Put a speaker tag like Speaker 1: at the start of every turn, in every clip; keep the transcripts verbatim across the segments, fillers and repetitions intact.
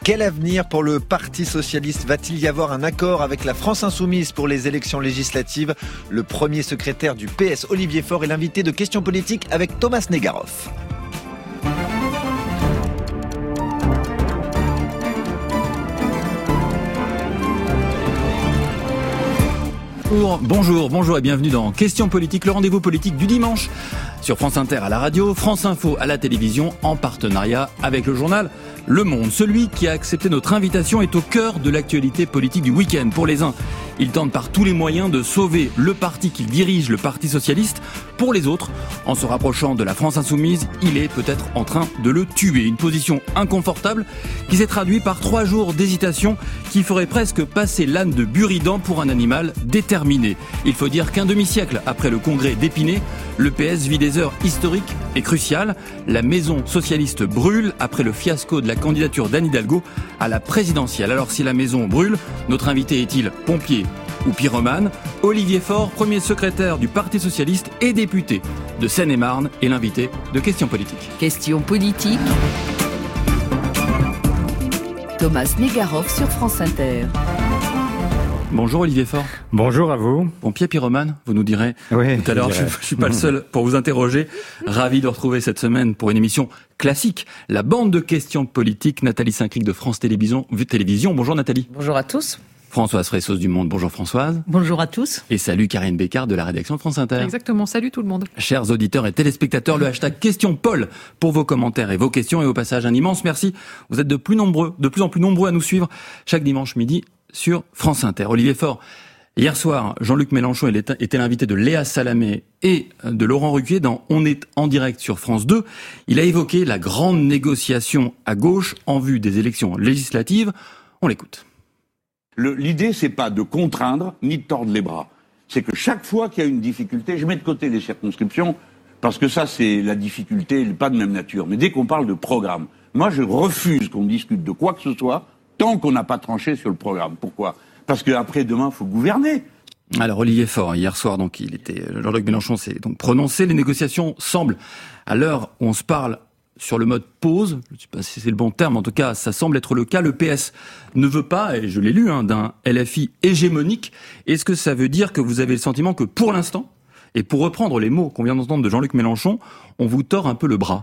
Speaker 1: Quel avenir pour le Parti socialiste ? Va-t-il y avoir un accord avec la France insoumise pour les élections législatives ? Le premier secrétaire du P S, Olivier Faure, est l'invité de Questions politiques avec Thomas Negaroff.
Speaker 2: Bonjour, bonjour et bienvenue dans Questions politiques, le rendez-vous politique du dimanche sur France Inter à la radio, France Info à la télévision, en partenariat avec le journal Le Monde. Celui qui a accepté notre invitation est au cœur de l'actualité politique du week-end. Pour les uns, il tente par tous les moyens de sauver le parti qu'il dirige, le Parti socialiste. Pour les autres, en se rapprochant de la France insoumise, il est peut-être en train de le tuer. Une position inconfortable qui s'est traduite par trois jours d'hésitation qui ferait presque passer l'âne de Buridan pour un animal déterminé. Il faut dire qu'un demi-siècle après le congrès d'Épinay, le P S vit des heures historiques et cruciales. La maison socialiste brûle après le fiasco de la candidature d'Anne Hidalgo à la présidentielle. Alors si la maison brûle, notre invité est-il pompier ou pyromane ? Olivier Faure, premier secrétaire du Parti socialiste et député de Seine-et-Marne, est l'invité de Questions politiques.
Speaker 3: Questions politiques. Thomas Negaroff sur France Inter.
Speaker 2: Bonjour Olivier Faure.
Speaker 4: Bonjour à vous.
Speaker 2: Pompier pyromane, vous nous direz
Speaker 4: oui,
Speaker 2: tout à l'heure, je ne suis pas le seul pour vous interroger. Ravi de retrouver cette semaine pour une émission classique, la bande de questions politiques, Nathalie Saint-Cric de France Télévisions. Télévision. Bonjour Nathalie.
Speaker 5: Bonjour à tous.
Speaker 2: Françoise Fressos du Monde. Bonjour Françoise.
Speaker 5: Bonjour à tous.
Speaker 2: Et salut Karine Bécard de la rédaction de France Inter.
Speaker 6: Exactement, salut tout le monde.
Speaker 2: Chers auditeurs et téléspectateurs, le hashtag Question Paul pour vos commentaires et vos questions. Et au passage, un immense merci. Vous êtes de plus nombreux, de plus en plus nombreux à nous suivre chaque dimanche midi sur France Inter. Olivier Faure, hier soir, Jean-Luc Mélenchon était l'invité de Léa Salamé et de Laurent Ruquier dans On est en direct sur France deux. Il a évoqué la grande négociation à gauche en vue des élections législatives. On l'écoute.
Speaker 7: Le, l'idée, c'est pas de contraindre ni de tordre les bras. C'est que chaque fois qu'il y a une difficulté, je mets de côté les circonscriptions, parce que ça, c'est la difficulté, pas de même nature. Mais dès qu'on parle de programme, moi, je refuse qu'on discute de quoi que ce soit tant qu'on n'a pas tranché sur le programme. Pourquoi ? Parce qu'après, demain, il faut gouverner.
Speaker 2: Alors, Olivier Faure, hier soir, donc, il était, Jean-Luc Mélenchon s'est donc prononcé. Les négociations semblent, à l'heure où on se parle, sur le mode pause. Je ne sais pas si c'est le bon terme, en tout cas, ça semble être le cas. Le P S ne veut pas, et je l'ai lu, hein, d'un L F I hégémonique. Est-ce que ça veut dire que vous avez le sentiment que, pour l'instant, et pour reprendre les mots qu'on vient d'entendre de Jean-Luc Mélenchon, on vous tord un peu le bras ?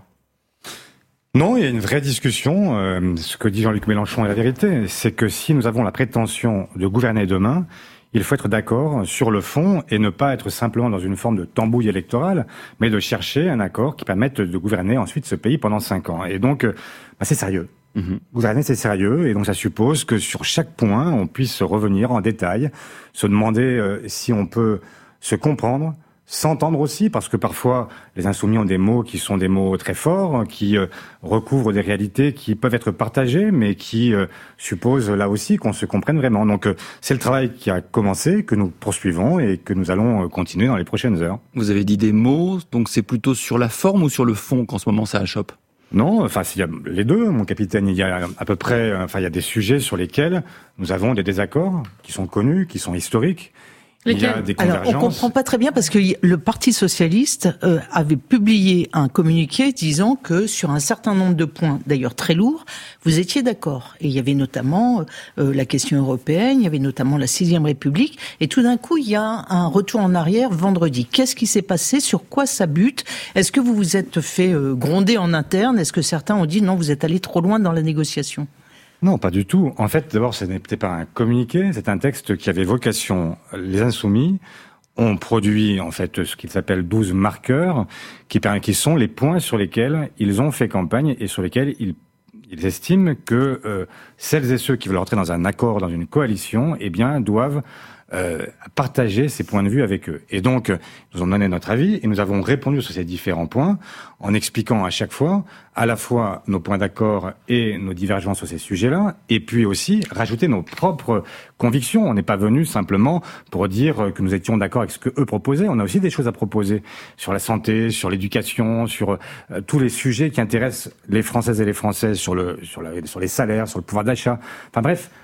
Speaker 4: Non, il y a une vraie discussion. Euh, ce que dit Jean-Luc Mélenchon est la vérité. C'est que si nous avons la prétention de gouverner demain, il faut être d'accord sur le fond et ne pas être simplement dans une forme de tambouille électorale, mais de chercher un accord qui permette de gouverner ensuite ce pays pendant cinq ans. Et donc, bah, c'est sérieux. Mmh. Gouverner, c'est sérieux, et donc ça suppose que sur chaque point, on puisse revenir en détail, se demander euh, si on peut se comprendre, s'entendre aussi, parce que parfois, les insoumis ont des mots qui sont des mots très forts, qui euh, recouvrent des réalités qui peuvent être partagées, mais qui euh, supposent là aussi qu'on se comprenne vraiment. Donc, euh, c'est le travail qui a commencé, que nous poursuivons et que nous allons euh, continuer dans les prochaines heures.
Speaker 2: Vous avez dit des mots, donc c'est plutôt sur la forme ou sur le fond qu'en ce moment ça achoppe ?
Speaker 4: Non, enfin, il y a les deux, mon capitaine. Il y a à peu près, enfin, il y a des sujets sur lesquels nous avons des désaccords qui sont connus, qui sont historiques.
Speaker 5: Il y a des convergences. Alors, on comprend pas très bien parce que le Parti socialiste euh, avait publié un communiqué disant que sur un certain nombre de points, d'ailleurs très lourds, vous étiez d'accord. Et il y avait notamment euh, la question européenne, il y avait notamment la sixième République. Et tout d'un coup, il y a un retour en arrière vendredi. Qu'est-ce qui s'est passé ? Sur quoi ça bute ? Est-ce que vous vous êtes fait euh, gronder en interne ? Est-ce que certains ont dit non, vous êtes allé trop loin dans la négociation ?
Speaker 4: Non, pas du tout. En fait, d'abord, ce n'était pas un communiqué, c'est un texte qui avait vocation. Les Insoumis ont produit, en fait, ce qu'ils appellent douze marqueurs, qui, qui sont les points sur lesquels ils ont fait campagne et sur lesquels ils, ils estiment que euh, celles et ceux qui veulent entrer dans un accord, dans une coalition, eh bien, doivent euh, partager ces points de vue avec eux. Et donc, nous ont donné notre avis et nous avons répondu sur ces différents points en expliquant à chaque fois à la fois nos points d'accord et nos divergences sur ces sujets-là, et puis aussi rajouter nos propres convictions. On n'est pas venu simplement pour dire que nous étions d'accord avec ce que eux proposaient. On a aussi des choses à proposer sur la santé, sur l'éducation, sur euh, tous les sujets qui intéressent les Françaises et les Français, sur le sur, la, sur les salaires, sur le pouvoir d'achat. Enfin bref,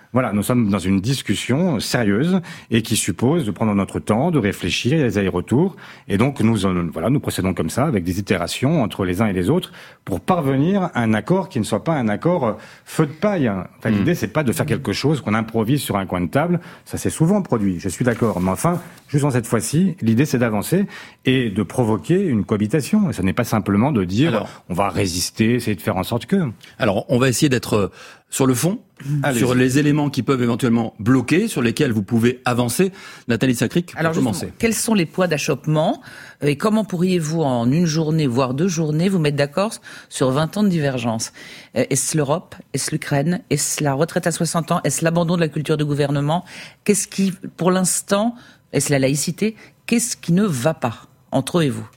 Speaker 4: Voilà, nous sommes dans une discussion sérieuse et qui suppose de prendre notre temps, de réfléchir, il y a des allers-retours. Et donc, nous, voilà, nous procédons comme ça, avec des itérations entre les uns et les autres, pour parvenir à un accord qui ne soit pas un accord feu de paille. Enfin, mmh. l'idée, c'est pas de faire quelque chose qu'on improvise sur un coin de table. Ça s'est souvent produit, je suis d'accord. Mais enfin, juste en cette fois-ci, l'idée, c'est d'avancer et de provoquer une cohabitation. Et ce n'est pas simplement de dire, alors, on va résister, essayer de faire en sorte que...
Speaker 2: Alors, on va essayer d'être sur le fond, Allez-y. sur les éléments qui peuvent éventuellement bloquer, sur lesquels vous pouvez avancer. Nathalie Sacric, pour
Speaker 5: Alors,
Speaker 2: commencer.
Speaker 5: Quels sont les points d'achoppement et comment pourriez-vous, en une journée, voire deux journées, vous mettre d'accord sur vingt ans de divergence ? Est-ce l'Europe ? Est-ce l'Ukraine ? Est-ce la retraite à soixante ans ? Est-ce l'abandon de la culture de gouvernement ? Qu'est-ce qui, pour l'instant, est-ce la laïcité ? Qu'est-ce qui ne va pas entre eux et vous ?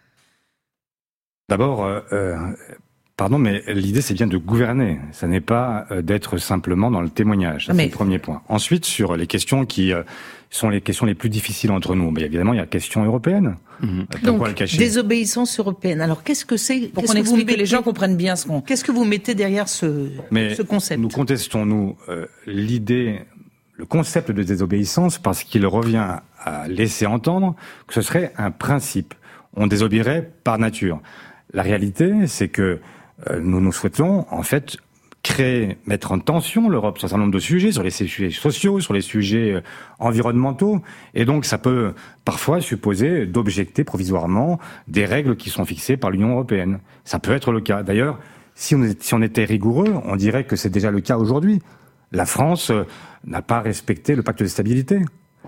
Speaker 4: D'abord... Euh, euh... Pardon, mais l'idée, c'est bien de gouverner. Ça n'est pas d'être simplement dans le témoignage. Ça, mais... C'est le premier point. Ensuite, sur les questions qui sont les questions les plus difficiles entre nous, bien évidemment, il y a la question européenne.
Speaker 5: Mmh. Donc, désobéissance européenne. Alors, qu'est-ce que c'est ? Pour qu'on explique que les gens comprennent bien ce qu'on... Qu'est-ce que vous mettez derrière ce,
Speaker 4: mais
Speaker 5: ce concept ?
Speaker 4: Nous contestons, nous, euh, l'idée, le concept de désobéissance parce qu'il revient à laisser entendre que ce serait un principe. On désobéirait par nature. La réalité, c'est que Euh, nous nous souhaitons, en fait, créer, mettre en tension l'Europe sur un certain nombre de sujets, sur les sujets sociaux, sur les sujets euh, environnementaux. Et donc, ça peut parfois supposer d'objecter provisoirement des règles qui sont fixées par l'Union européenne. Ça peut être le cas. D'ailleurs, si on, est, si on était rigoureux, on dirait que c'est déjà le cas aujourd'hui. La France euh, n'a pas respecté le pacte de stabilité.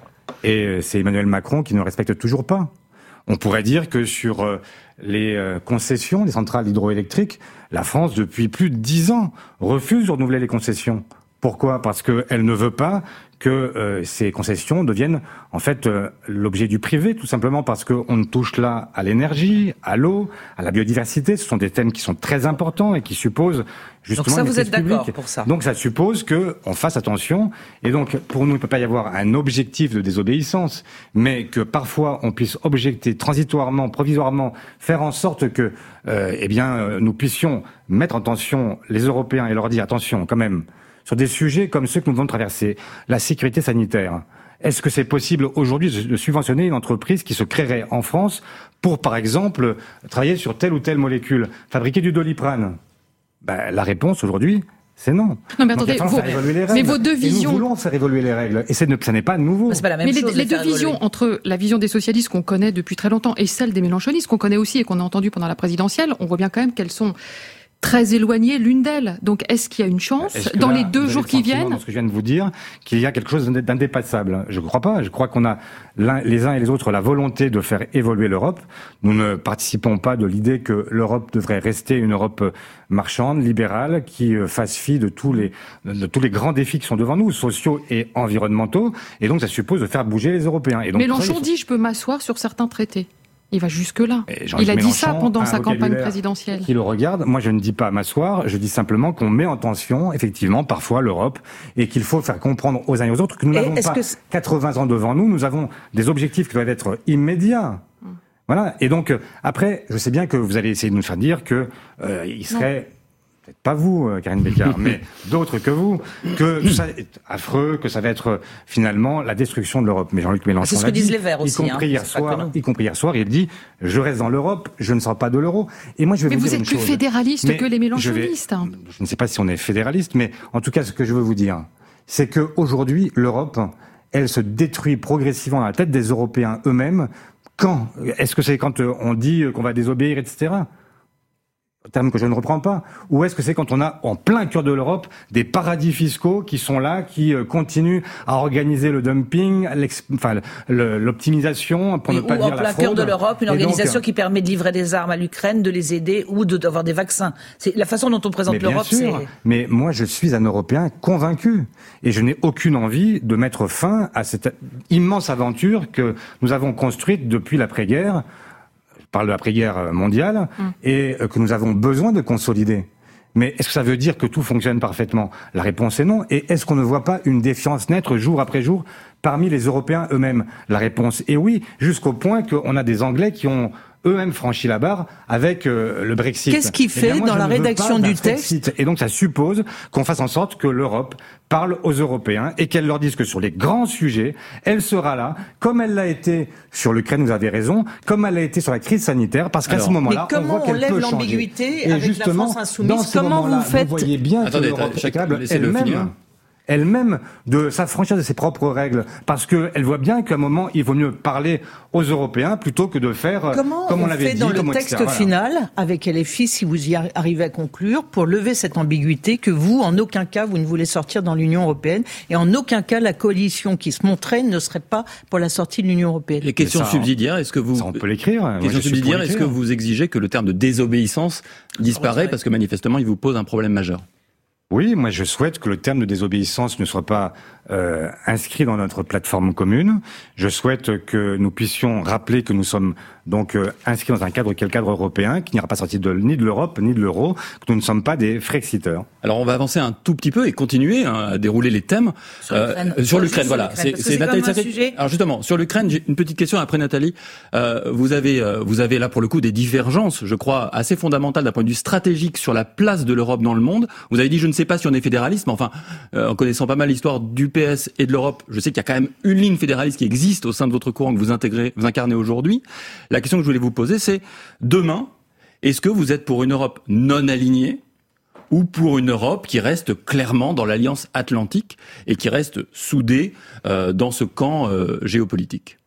Speaker 4: Et euh, c'est Emmanuel Macron qui ne le respecte toujours pas. On pourrait dire que sur euh, les euh, concessions des centrales hydroélectriques, la France, depuis plus de dix ans, refuse de renouveler les concessions. Pourquoi ? Parce qu'elle ne veut pas que euh, ces concessions deviennent en fait euh, l'objet du privé, tout simplement parce qu'on touche là à l'énergie, à l'eau, à la biodiversité. Ce sont des thèmes qui sont très importants et qui supposent justement
Speaker 5: donc ça,
Speaker 4: une
Speaker 5: vous êtes d'accord
Speaker 4: publique.
Speaker 5: Pour ça.
Speaker 4: Donc ça suppose que on fasse attention. Et donc pour nous, il ne peut pas y avoir un objectif de désobéissance, mais que parfois on puisse objecter transitoirement, provisoirement, faire en sorte que, euh, eh bien, euh, nous puissions mettre en tension les Européens et leur dire attention, quand même. Sur des sujets comme ceux que nous venons de traverser, la sécurité sanitaire. Est-ce que c'est possible aujourd'hui de subventionner une entreprise qui se créerait en France pour, par exemple, travailler sur telle ou telle molécule, fabriquer du Doliprane ? Ben, la réponse aujourd'hui, c'est non.
Speaker 6: Non, mais attendez, vos, mais vos deux visions.
Speaker 4: Et nous voulons faire évoluer les règles. Et c'est, ça n'est pas nouveau.
Speaker 5: C'est pas la même
Speaker 6: mais
Speaker 5: chose
Speaker 6: les, les deux
Speaker 5: évoluer.
Speaker 6: visions entre la vision des socialistes qu'on connaît depuis très longtemps et celle des mélenchonistes qu'on connaît aussi et qu'on a entendu pendant la présidentielle, on voit bien quand même qu'elles sont très éloignées l'une d'elles. Donc, est-ce qu'il y a une chance dans là, les deux jours qui viennent,
Speaker 4: dans ce que je viens de vous dire, qu'il y a quelque chose d'indépassable? Je ne crois pas. Je crois qu'on a l'un, les uns et les autres la volonté de faire évoluer l'Europe. Nous ne participons pas de l'idée que l'Europe devrait rester une Europe marchande, libérale, qui fasse fi de tous les de tous les grands défis qui sont devant nous, sociaux et environnementaux. Et donc, ça suppose de faire bouger les Européens. Et donc,
Speaker 6: Mélenchon ça, dit, je peux m'asseoir sur certains traités. Il va jusque-là. Il a dit ça pendant sa campagne présidentielle.
Speaker 4: Qui le regarde. Moi, je ne dis pas m'asseoir. Je dis simplement qu'on met en tension, effectivement, parfois l'Europe et qu'il faut faire comprendre aux uns et aux autres que nous n'avons pas quatre-vingts ans devant nous. Nous avons des objectifs qui doivent être immédiats. Hum. Voilà. Et donc, après, je sais bien que vous allez essayer de nous faire dire que euh, il serait... Non. Peut-être pas vous, Karine Bécard, mais d'autres que vous, que tout ça est affreux, que ça va être finalement la destruction de l'Europe. Mais Jean-Luc Mélenchon,
Speaker 5: c'est ce que disent les Verts aussi,
Speaker 4: y compris hein, hier soir, y compris hier soir, il dit je reste dans l'Europe, je ne sors pas de l'euro. Et moi, je vais
Speaker 6: mais
Speaker 4: vous,
Speaker 6: vous
Speaker 4: dire
Speaker 6: êtes
Speaker 4: une
Speaker 6: plus
Speaker 4: chose.
Speaker 6: fédéraliste
Speaker 4: mais
Speaker 6: que les mélenchonistes.
Speaker 4: Je, vais, je ne sais pas si on est fédéraliste, mais en tout cas, ce que je veux vous dire, c'est que aujourd'hui, l'Europe, elle se détruit progressivement à la tête des Européens eux-mêmes. Quand est-ce que c'est quand on dit qu'on va désobéir, et cetera terme que je ne reprends pas. Ou est-ce que c'est quand on a en plein cœur de l'Europe des paradis fiscaux qui sont là, qui euh, continuent à organiser le dumping, enfin le, l'optimisation pour
Speaker 5: oui,
Speaker 4: ne pas
Speaker 5: ou
Speaker 4: dire
Speaker 5: en plein
Speaker 4: la fraude.
Speaker 5: Cœur de l'Europe, une
Speaker 4: et
Speaker 5: organisation
Speaker 4: donc,
Speaker 5: qui permet de livrer des armes à l'Ukraine, de les aider ou de, d'avoir des vaccins. C'est la façon dont on présente
Speaker 4: mais
Speaker 5: l'Europe.
Speaker 4: Bien sûr,
Speaker 5: c'est...
Speaker 4: Mais moi, je suis un Européen convaincu et je n'ai aucune envie de mettre fin à cette immense aventure que nous avons construite depuis l'après-guerre. Parle de l'après-guerre mondiale, mmh. et que nous avons besoin de consolider. Mais est-ce que ça veut dire que tout fonctionne parfaitement ? La réponse est non. Et est-ce qu'on ne voit pas une défiance naître jour après jour parmi les Européens eux-mêmes ? La réponse est oui, jusqu'au point qu'on a des Anglais qui ont eux-mêmes franchi la barre avec euh, le Brexit.
Speaker 5: Qu'est-ce qui fait, eh bien, moi, dans la rédaction du texte?
Speaker 4: Et donc ça suppose qu'on fasse en sorte que l'Europe parle aux Européens et qu'elle leur dise que sur les grands sujets, elle sera là, comme elle l'a été sur l'Ukraine, vous avez raison, comme elle l'a été sur la crise sanitaire, parce qu'à Alors, ce moment-là, on voit qu'elle peut changer.
Speaker 5: Comment on lève l'ambiguïté
Speaker 4: et
Speaker 5: avec
Speaker 4: justement,
Speaker 5: la France insoumise? Comment vous faites?
Speaker 4: Vous voyez bien
Speaker 2: Attendez,
Speaker 4: que l'Europe est capable
Speaker 2: elle-même
Speaker 4: elle-même de s'affranchir de ses propres règles, parce qu'elle voit bien qu'à un moment, il vaut mieux parler aux Européens plutôt que de faire
Speaker 5: Comment
Speaker 4: comme on,
Speaker 5: on
Speaker 4: l'avait
Speaker 5: fait
Speaker 4: dit.
Speaker 5: Dans le
Speaker 4: comme
Speaker 5: texte
Speaker 4: et cetera
Speaker 5: final,
Speaker 4: voilà.
Speaker 5: avec L F I, si vous y arrivez à conclure, pour lever cette ambiguïté que vous, en aucun cas, vous ne voulez sortir dans l'Union européenne, et en aucun cas, la coalition qui se montrait ne serait pas pour la sortie de l'Union européenne.
Speaker 2: Les questions
Speaker 4: ça,
Speaker 2: subsidiaires, est-ce que vous...
Speaker 4: Ça, on peut l'écrire.
Speaker 2: Questions subsidiaires, est-ce que vous exigez que le terme de désobéissance disparaît, parce que manifestement, il vous pose un problème majeur?
Speaker 4: Oui, moi je souhaite que le terme de désobéissance ne soit pas euh, inscrit dans notre plateforme commune. Je souhaite que nous puissions rappeler que nous sommes donc euh, inscrits dans un cadre qui est le cadre européen, qui n'ira pas sortir de, ni de l'Europe ni de l'euro, que nous ne sommes pas des Frexiteurs.
Speaker 2: Alors on va avancer un tout petit peu et continuer hein, à dérouler les thèmes.
Speaker 8: Sur l'Ukraine,
Speaker 2: euh, sur l'Ukraine voilà.
Speaker 8: C'est, c'est Nathalie Sacré.
Speaker 2: Alors justement, sur l'Ukraine, j'ai une petite question après Nathalie. Euh, vous avez, euh, vous avez là pour le coup des divergences, je crois, assez fondamentales d'un point de vue stratégique sur la place de l'Europe dans le monde. Vous avez dit, je ne sais pas si on est fédéraliste, mais enfin, euh, en connaissant pas mal l'histoire du P S et de l'Europe, je sais qu'il y a quand même une ligne fédéraliste qui existe au sein de votre courant que vous intégrez, vous incarnez aujourd'hui. La question que je voulais vous poser, c'est demain, est-ce que vous êtes pour une Europe non alignée ou pour une Europe qui reste clairement dans l'Alliance Atlantique et qui reste soudée euh, dans ce camp euh, géopolitique?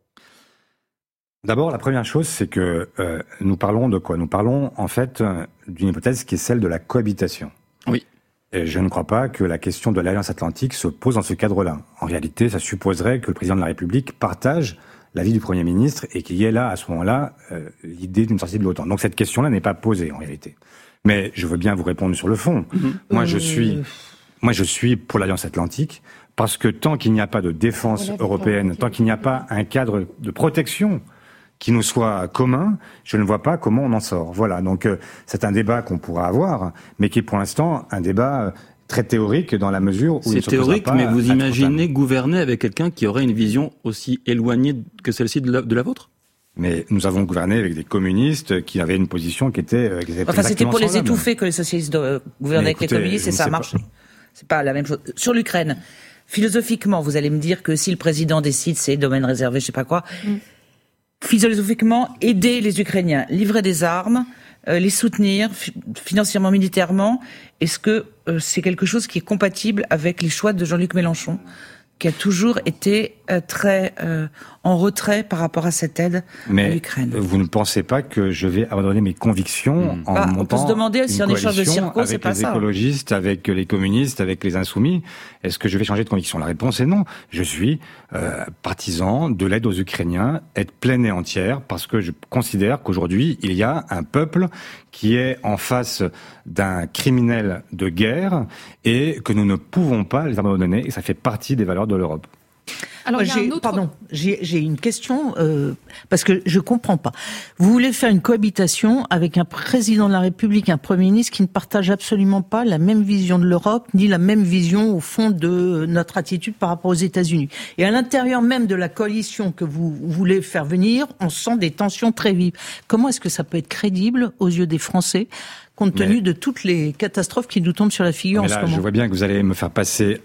Speaker 4: D'abord, la première chose, c'est que euh, nous parlons de quoi? Nous parlons en fait d'une hypothèse qui est celle de la cohabitation.
Speaker 2: Oui.
Speaker 4: Et je ne crois pas que la question de l'Alliance Atlantique se pose dans ce cadre-là. En réalité, ça supposerait que le président de la République partage l'avis du Premier ministre et qu'il y ait là, à ce moment-là, euh, l'idée d'une sortie de l'OTAN. Donc cette question-là n'est pas posée, en réalité. Mais je veux bien vous répondre sur le fond. Mmh. Moi, je suis, moi, je suis pour l'Alliance Atlantique parce que tant qu'il n'y a pas de défense européenne, tant qu'il n'y a pas un cadre de protection qui nous soit commun, je ne vois pas comment on en sort. Voilà, donc euh, c'est un débat qu'on pourra avoir, mais qui est pour l'instant un débat euh, très théorique dans la mesure où
Speaker 2: c'est
Speaker 4: il
Speaker 2: théorique,
Speaker 4: pas
Speaker 2: mais vous imaginez
Speaker 4: total.
Speaker 2: gouverner avec quelqu'un qui aurait une vision aussi éloignée que celle-ci de la, de la vôtre?
Speaker 4: Mais nous avons gouverné avec des communistes qui avaient une position qui était, euh, qui était
Speaker 8: enfin, c'était pour les
Speaker 4: semblable.
Speaker 8: étouffer que les socialistes euh, gouvernaient avec les communistes et ça a marché. Pas. C'est pas la même chose. Sur l'Ukraine, philosophiquement, vous allez me dire que si le président décide, c'est domaine réservé, je sais pas quoi. Mm. Philosophiquement, aider les Ukrainiens, livrer des armes, euh, les soutenir fi- financièrement, militairement, est-ce que euh, c'est quelque chose qui est compatible avec les choix de Jean-Luc Mélenchon, qui a toujours été euh, très euh, en retrait par rapport à cette aide
Speaker 4: Mais
Speaker 8: à l'Ukraine.
Speaker 4: Vous ne pensez pas que je vais abandonner mes convictions mmh. en
Speaker 8: bah,
Speaker 4: montant
Speaker 8: on peut se demander si en échange de circo, c'est pas ça.
Speaker 4: Avec les écologistes, avec les communistes, avec les insoumis, est-ce que je vais changer de conviction? La réponse est non. Je suis euh, partisan de l'aide aux Ukrainiens, être pleine et entière, parce que je considère qu'aujourd'hui, il y a un peuple qui est en face d'un criminel de guerre et que nous ne pouvons pas les abandonner, et ça fait partie des valeurs de l'Europe.
Speaker 5: Alors, Moi, j'ai, autre... pardon, j'ai, j'ai une question, euh, parce que je comprends pas. Vous voulez faire une cohabitation avec un président de la République, un Premier ministre qui ne partage absolument pas la même vision de l'Europe, ni la même vision, au fond, de notre attitude par rapport aux États-Unis. Et à l'intérieur même de la coalition que vous voulez faire venir, on sent des tensions très vives. Comment est-ce que ça peut être crédible aux yeux des Français, compte tenu mais... de toutes les catastrophes qui nous tombent sur la figure
Speaker 4: mais
Speaker 5: en
Speaker 4: là,
Speaker 5: ce moment?
Speaker 4: Je vois bien que vous allez me faire passer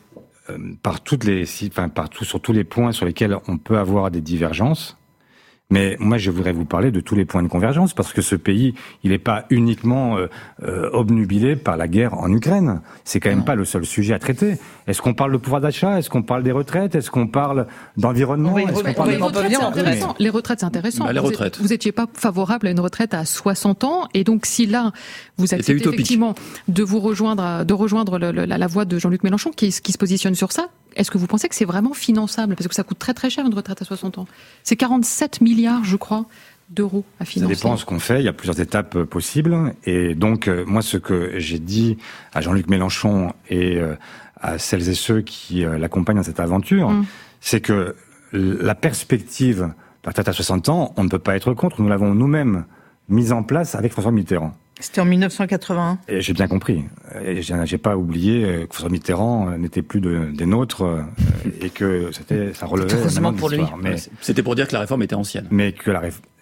Speaker 4: par toutes les, enfin, par tout, sur tous les points sur lesquels on peut avoir des divergences. Mais moi, je voudrais vous parler de tous les points de convergence, parce que ce pays, il n'est pas uniquement euh, euh, obnubilé par la guerre en Ukraine. C'est quand même non. pas le seul sujet à traiter. Est-ce qu'on parle de pouvoir d'achat? Est-ce qu'on parle des retraites? Est-ce qu'on parle d'environnement?
Speaker 6: Oui,
Speaker 4: Est-ce qu'on parle
Speaker 6: les,
Speaker 4: de...
Speaker 6: retraites, c'est intéressant. les retraites, c'est intéressant.
Speaker 2: Bah, les retraites.
Speaker 6: Vous n'étiez pas favorable à une retraite à soixante ans, et donc si là, vous acceptez effectivement de vous rejoindre, de rejoindre le, le, la, la voie de Jean-Luc Mélenchon, qui, qui se positionne sur ça, est-ce que vous pensez que c'est vraiment finançable? Parce que ça coûte très très cher une retraite à soixante ans. C'est quarante-sept milliards, je crois, d'euros à financer.
Speaker 4: Ça dépend ce qu'on fait. Il y a plusieurs étapes possibles. Et donc, euh, moi, ce que j'ai dit à Jean-Luc Mélenchon et euh, à celles et ceux qui euh, l'accompagnent dans cette aventure, mmh. c'est que la perspective de la retraite à soixante ans, on ne peut pas être contre. Nous l'avons nous-mêmes mise en place avec François Mitterrand.
Speaker 5: C'était en mille neuf cent quatre-vingt-un.
Speaker 4: Et j'ai bien compris. Et j'ai pas oublié que François Mitterrand n'était plus de, des nôtres et que c'était, ça relevait
Speaker 8: heureusement pour lui.
Speaker 4: Mais
Speaker 2: c'était pour dire que la réforme était ancienne.
Speaker 4: Mais que la réforme,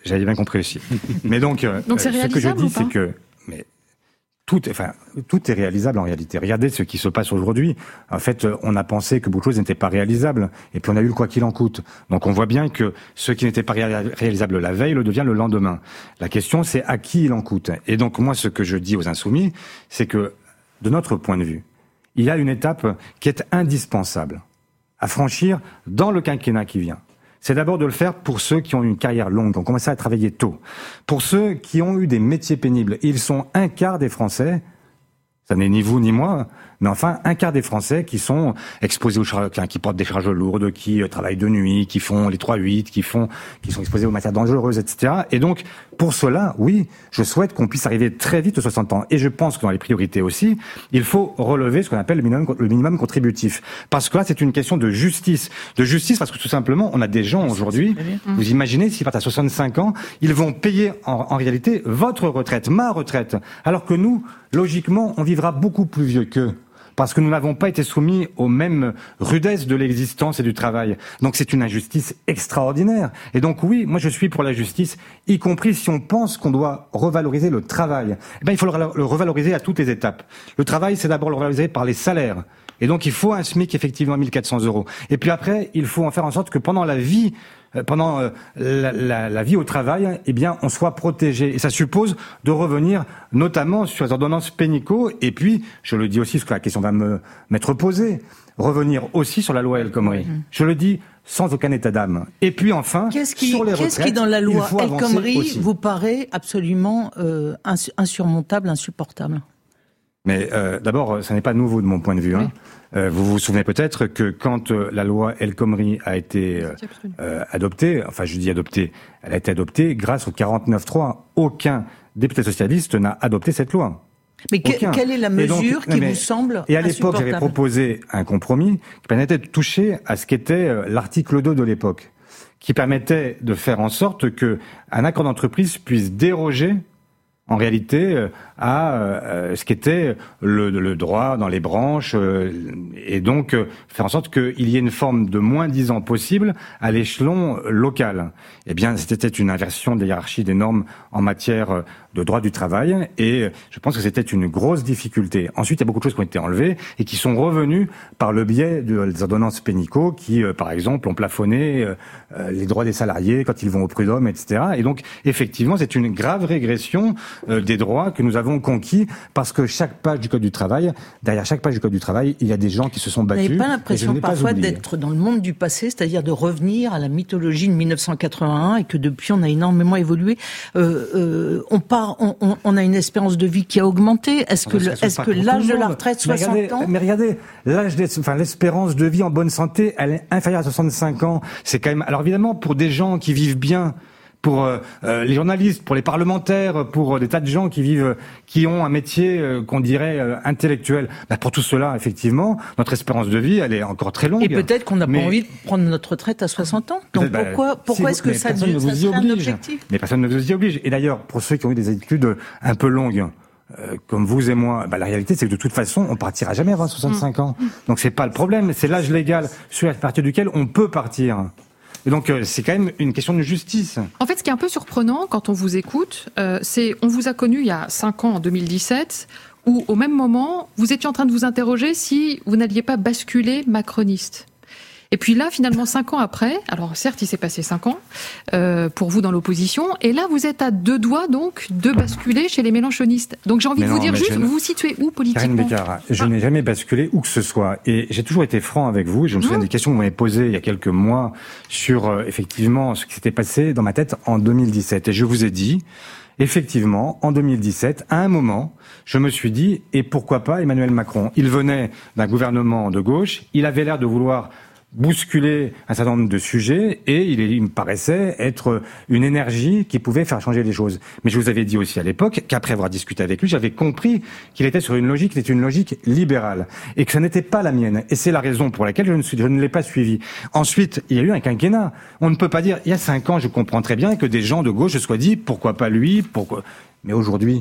Speaker 4: j'avais bien compris aussi. Mais donc,
Speaker 6: donc c'est
Speaker 4: ce que je dis, c'est que...
Speaker 6: Mais...
Speaker 4: Tout, enfin, tout est réalisable en réalité. Regardez ce qui se passe aujourd'hui. En fait, on a pensé que beaucoup de choses n'étaient pas réalisables, et puis on a eu le quoi qu'il en coûte. Donc on voit bien que ce qui n'était pas réalisable la veille le devient le lendemain. La question, c'est à qui il en coûte. Et donc moi, ce que je dis aux Insoumis, c'est que, de notre point de vue, il y a une étape qui est indispensable à franchir dans le quinquennat qui vient. C'est d'abord de le faire pour ceux qui ont une carrière longue, qui ont commencé à travailler tôt. Pour ceux qui ont eu des métiers pénibles. Ils sont un quart des Français, ça n'est ni vous ni moi, mais enfin un quart des Français qui sont exposés aux charges, qui portent des charges lourdes, qui travaillent de nuit, qui font les trois huit, qui font, qui sont exposés aux matières dangereuses, et cetera. Et donc, pour cela, oui, je souhaite qu'on puisse arriver très vite aux soixante ans. Et je pense que dans les priorités aussi, il faut relever ce qu'on appelle le minimum, le minimum contributif. Parce que là, c'est une question de justice. De justice parce que tout simplement, on a des gens aujourd'hui, vous imaginez, s'ils partent à soixante-cinq ans, ils vont payer en, en réalité votre retraite, ma retraite. Alors que nous, logiquement, on vivra beaucoup plus vieux qu'eux. Parce que nous n'avons pas été soumis aux mêmes rudesses de l'existence et du travail. Donc c'est une injustice extraordinaire. Et donc oui, moi je suis pour la justice, y compris si on pense qu'on doit revaloriser le travail. Eh ben, il faut le revaloriser à toutes les étapes. Le travail, c'est d'abord le revaloriser par les salaires. Et donc il faut un SMIC effectivement à mille quatre cents euros. Et puis après, il faut en faire en sorte que pendant la vie, pendant euh, la, la, la vie au travail, eh bien, on soit protégé. Et ça suppose de revenir notamment sur les ordonnances pénicaux. Et puis, je le dis aussi, parce que la question va me m'être posée, revenir aussi sur la loi El Khomri. Mmh. Je le dis sans aucun état d'âme. Et puis enfin,
Speaker 5: qu'est-ce qui,
Speaker 4: sur les retraites,
Speaker 5: qu'est-ce qui dans la loi El Khomri vous paraît absolument euh, insurmontable, insupportable ?
Speaker 4: Mais euh, d'abord, ça n'est pas nouveau de mon point de vue. Hein. Oui. Euh, vous vous souvenez peut-être que quand euh, la loi El Khomri a été euh, euh, adoptée, enfin je dis adoptée, elle a été adoptée grâce au quarante-neuf trois. Aucun député socialiste n'a adopté cette loi.
Speaker 5: Mais que, quelle est la mesure donc, qui mais, vous semble
Speaker 4: Et à l'époque, j'avais proposé un compromis qui permettait de toucher à ce qu'était euh, l'article deux de l'époque, qui permettait de faire en sorte que un accord d'entreprise puisse déroger en réalité, euh, à euh, ce qu'était le, le droit dans les branches, euh, et donc euh, faire en sorte qu'il y ait une forme de moins-disant possible à l'échelon local. Eh bien, c'était une inversion des hiérarchies des normes en matière de droit du travail, et je pense que c'était une grosse difficulté. Ensuite, il y a beaucoup de choses qui ont été enlevées et qui sont revenues par le biais des ordonnances pénicaux qui, euh, par exemple, ont plafonné euh, les droits des salariés quand ils vont au prud'homme, et cetera. Et donc, effectivement, c'est une grave régression Euh, des droits que nous avons conquis parce que chaque page du Code du travail, derrière chaque page du Code du travail, il y a des gens qui se sont battus.
Speaker 5: Vous n'avez pas l'impression parfois d'être dans le monde du passé, c'est-à-dire de revenir à la mythologie de mille neuf cent quatre-vingt-un et que depuis on a énormément évolué. Euh, euh, on part, on, on, on a une espérance de vie qui a augmenté. Est-ce que, le, est-ce que l'âge de la retraite, soixante
Speaker 4: mais regardez,
Speaker 5: ans
Speaker 4: Mais regardez, l'âge, des, enfin l'espérance de vie en bonne santé, elle est inférieure à soixante-cinq ans. C'est quand même. Alors évidemment, pour des gens qui vivent bien. Pour euh, les journalistes, pour les parlementaires, pour des tas de gens qui vivent, qui ont un métier euh, qu'on dirait euh, intellectuel. Bah, pour tout cela, effectivement, notre espérance de vie, elle est encore très longue.
Speaker 5: Et peut-être qu'on n'a mais... pas envie de prendre notre retraite à soixante ans. Donc bah, pourquoi, pourquoi si est-ce que ça, ça serait un objectif ?
Speaker 4: Mais personne ne vous y oblige. Et d'ailleurs, pour ceux qui ont eu des études un peu longues, Euh, comme vous et moi, bah, la réalité c'est que de toute façon on partira jamais avant soixante-cinq ans. Donc c'est pas le problème, c'est l'âge légal sur à partir duquel on peut partir. Et donc euh, c'est quand même une question de justice.
Speaker 6: En fait, ce qui est un peu surprenant quand on vous écoute, euh, c'est on vous a connu il y a cinq ans, en deux mille dix-sept, où au même moment vous étiez en train de vous interroger si vous n'alliez pas basculer macroniste. Et puis là, finalement, cinq ans après, alors certes, il s'est passé cinq ans euh, pour vous dans l'opposition, et là, vous êtes à deux doigts donc de basculer chez les mélenchonistes. Donc j'ai envie mais de vous non, dire juste, vous vous situez où politiquement ?
Speaker 4: Karine Bécard, je ah. n'ai jamais basculé où que ce soit, et j'ai toujours été franc avec vous. Je me souviens mmh. des questions que vous m'avez posées il y a quelques mois sur euh, effectivement ce qui s'était passé dans ma tête en deux mille dix-sept, et je vous ai dit. Effectivement, en deux mille dix-sept, à un moment, je me suis dit, et pourquoi pas Emmanuel Macron ? Il venait d'un gouvernement de gauche, il avait l'air de vouloir bousculer un certain nombre de sujets et il, il me paraissait être une énergie qui pouvait faire changer les choses. Mais je vous avais dit aussi à l'époque qu'après avoir discuté avec lui, j'avais compris qu'il était sur une logique qui était une logique libérale et que ce n'était pas la mienne. Et c'est la raison pour laquelle je ne, suis, je ne l'ai pas suivi. Ensuite, il y a eu un quinquennat. On ne peut pas dire, il y a cinq ans, je comprends très bien que des gens de gauche se soient dit, pourquoi pas lui, pourquoi... Mais aujourd'hui,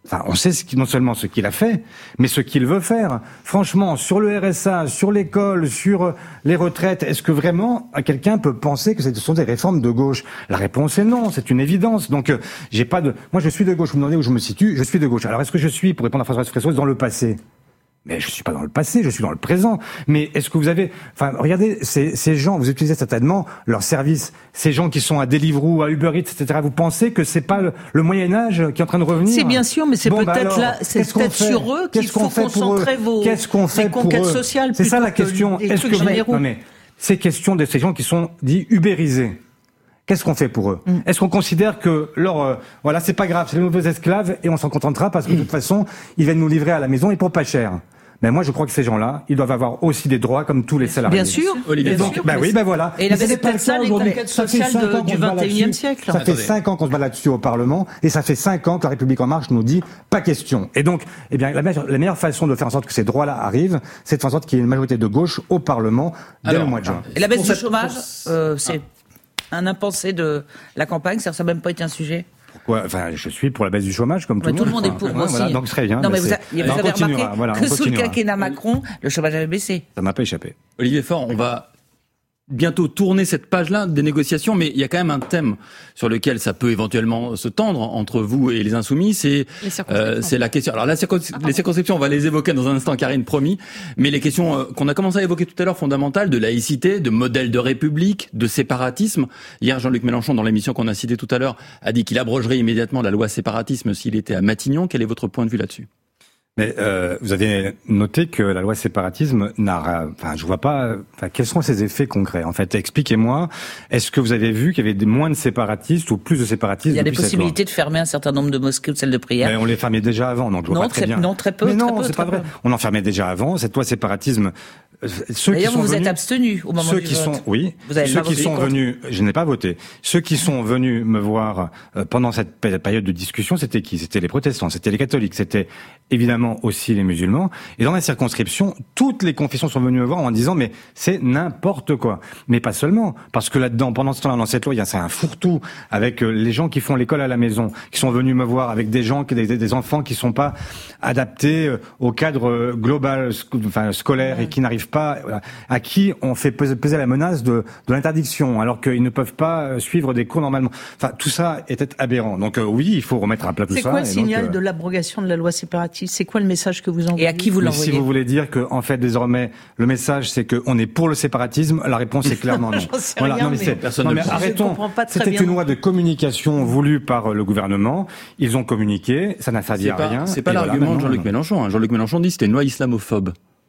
Speaker 4: Enfin, on sait ce qui, non seulement ce qu'il a fait, mais ce qu'il veut faire. Franchement, sur le R S A, sur l'école, sur les retraites, est-ce que vraiment quelqu'un peut penser que ce sont des réformes de gauche? La réponse est non, c'est une évidence. Donc, euh, j'ai pas de. Moi, je suis de gauche. Vous me demandez où je me situe. Je suis de gauche. Alors, est-ce que je suis, pour répondre à François Fressos, dans le passé? Mais je suis pas dans le passé, je suis dans le présent. Mais est-ce que vous avez, enfin, regardez, ces, ces gens, vous utilisez certainement leurs services, ces gens qui sont à Deliveroo, à Uber Eats, et cetera. Vous pensez que c'est pas le, le Moyen Âge qui est en train de revenir?
Speaker 5: C'est bien sûr, mais c'est
Speaker 4: bon,
Speaker 5: peut-être
Speaker 4: bah alors,
Speaker 5: là, c'est peut-être sur eux qu'il faut concentrer vos,
Speaker 4: qu'est-ce qu'on fait
Speaker 5: les conquêtes sociales.
Speaker 4: C'est ça la question. Est-ce que vous, non mais, c'est question de ces gens qui sont dits ubérisés. Qu'est-ce qu'on fait pour eux? mm. Est-ce qu'on considère que leur, euh, voilà, c'est pas grave, c'est les nouveaux esclaves et on s'en contentera parce que de toute façon, ils viennent nous livrer à la maison et pour pas cher? Mais moi, je crois que ces gens-là, ils doivent avoir aussi des droits comme tous les salariés.
Speaker 5: Bien sûr.
Speaker 4: Et donc, ben oui, ben voilà.
Speaker 5: Et c'est peut-être ça les conquêtes sociales du vingt et unième siècle.
Speaker 4: Ça fait cinq ans qu'on se bat là-dessus au Parlement, et ça fait cinq ans que la République en marche nous dit pas question. Et donc, eh bien, la meilleure, la meilleure façon de faire en sorte que ces droits-là arrivent, c'est de faire en sorte qu'il y ait une majorité de gauche au Parlement dès Alors, le mois de juin.
Speaker 8: Et la baisse du chômage, euh, c'est ah. un impensé de la campagne, ça n'a même pas été un sujet.
Speaker 4: Pourquoi? Enfin, je suis pour la baisse du chômage, comme tout,
Speaker 8: ouais,
Speaker 4: le,
Speaker 8: tout
Speaker 4: monde,
Speaker 8: le monde. Tout le monde est pour, moi
Speaker 4: voilà,
Speaker 8: aussi.
Speaker 4: Donc, très bien.
Speaker 8: Non, mais, mais vous, a, vous avez remarqué
Speaker 4: voilà,
Speaker 8: que sous le
Speaker 4: continuera.
Speaker 8: quinquennat Macron, le chômage avait baissé.
Speaker 4: Ça m'a pas échappé.
Speaker 2: Olivier Faure, on va bientôt tourner cette page-là des négociations, mais il y a quand même un thème sur lequel ça peut éventuellement se tendre entre vous et les Insoumis, c'est euh, c'est la question. Alors la circon... ah, les circonscriptions, on va les évoquer dans un instant, Karine, promis, mais les questions euh, qu'on a commencé à évoquer tout à l'heure, fondamentales, de laïcité, de modèle de république, de séparatisme. Hier, Jean-Luc Mélenchon, dans l'émission qu'on a citée tout à l'heure, a dit qu'il abrogerait immédiatement la loi séparatisme s'il était à Matignon. Quel est votre point de vue là-dessus?
Speaker 4: Mais euh, vous avez noté que la loi séparatisme n'a, enfin, je vois pas, enfin, quels sont ses effets concrets. En fait, expliquez-moi. Est-ce que vous avez vu qu'il y avait moins de séparatistes ou plus de séparatistes?
Speaker 8: Il y a des possibilités de fermer un certain nombre de mosquées ou de salles de prière.
Speaker 4: Mais on les fermait déjà avant, donc je vois
Speaker 8: non,
Speaker 4: pas très,
Speaker 8: très
Speaker 4: bien.
Speaker 8: Non, très peu.
Speaker 4: Mais non,
Speaker 8: très peu,
Speaker 4: c'est pas vrai.
Speaker 8: Peu.
Speaker 4: On en fermait déjà avant. Cette loi séparatisme. Ceux
Speaker 8: D'ailleurs,
Speaker 4: qui sont
Speaker 8: vous vous
Speaker 4: venus,
Speaker 8: êtes abstenu au moment
Speaker 4: ceux
Speaker 8: du
Speaker 4: qui
Speaker 8: vote.
Speaker 4: sont, oui,
Speaker 8: vous avez
Speaker 4: ceux
Speaker 8: pas
Speaker 4: qui
Speaker 8: voté
Speaker 4: sont
Speaker 8: contre.
Speaker 4: venus, je n'ai pas voté. Ceux qui sont venus me voir euh, pendant cette période de discussion, c'était qui? C'était les protestants, c'était les catholiques, c'était évidemment aussi les musulmans. Et dans ma circonscription, toutes les confessions sont venues me voir en disant mais c'est n'importe quoi. Mais pas seulement, parce que là-dedans, pendant ce temps-là, dans cette loi, il y a c'est un fourre-tout avec euh, les gens qui font l'école à la maison, qui sont venus me voir avec des gens, des, des enfants qui sont pas adaptés euh, au cadre euh, global, sc- enfin scolaire et qui n'arrivent pas. Voilà, à qui on fait peser, peser la menace de, de l'interdiction, alors qu'ils ne peuvent pas suivre des cours normalement. Enfin, tout ça était aberrant. Donc euh, oui, il faut remettre à plat tout ça.
Speaker 5: C'est quoi le signal
Speaker 4: donc, euh...
Speaker 5: de l'abrogation de la loi séparatiste? C'est quoi le message que vous envoyez?
Speaker 8: Et à qui vous l'envoyez?
Speaker 4: Si vous voulez dire que, en fait, désormais, le message, c'est qu'on est pour le séparatisme, la réponse est clairement non.
Speaker 5: Voilà.
Speaker 4: Rien, non, mais,
Speaker 2: mais personne
Speaker 4: non,
Speaker 2: ne
Speaker 4: mais arrêtons. C'était
Speaker 5: bien.
Speaker 4: une loi de communication voulue par le gouvernement. Ils ont communiqué, ça n'a servi à
Speaker 2: pas,
Speaker 4: rien.
Speaker 2: C'est pas l'argument voilà, de Jean-Luc Mélenchon. Hein. Jean-Luc Mélenchon dit que c'était une loi islamophobe.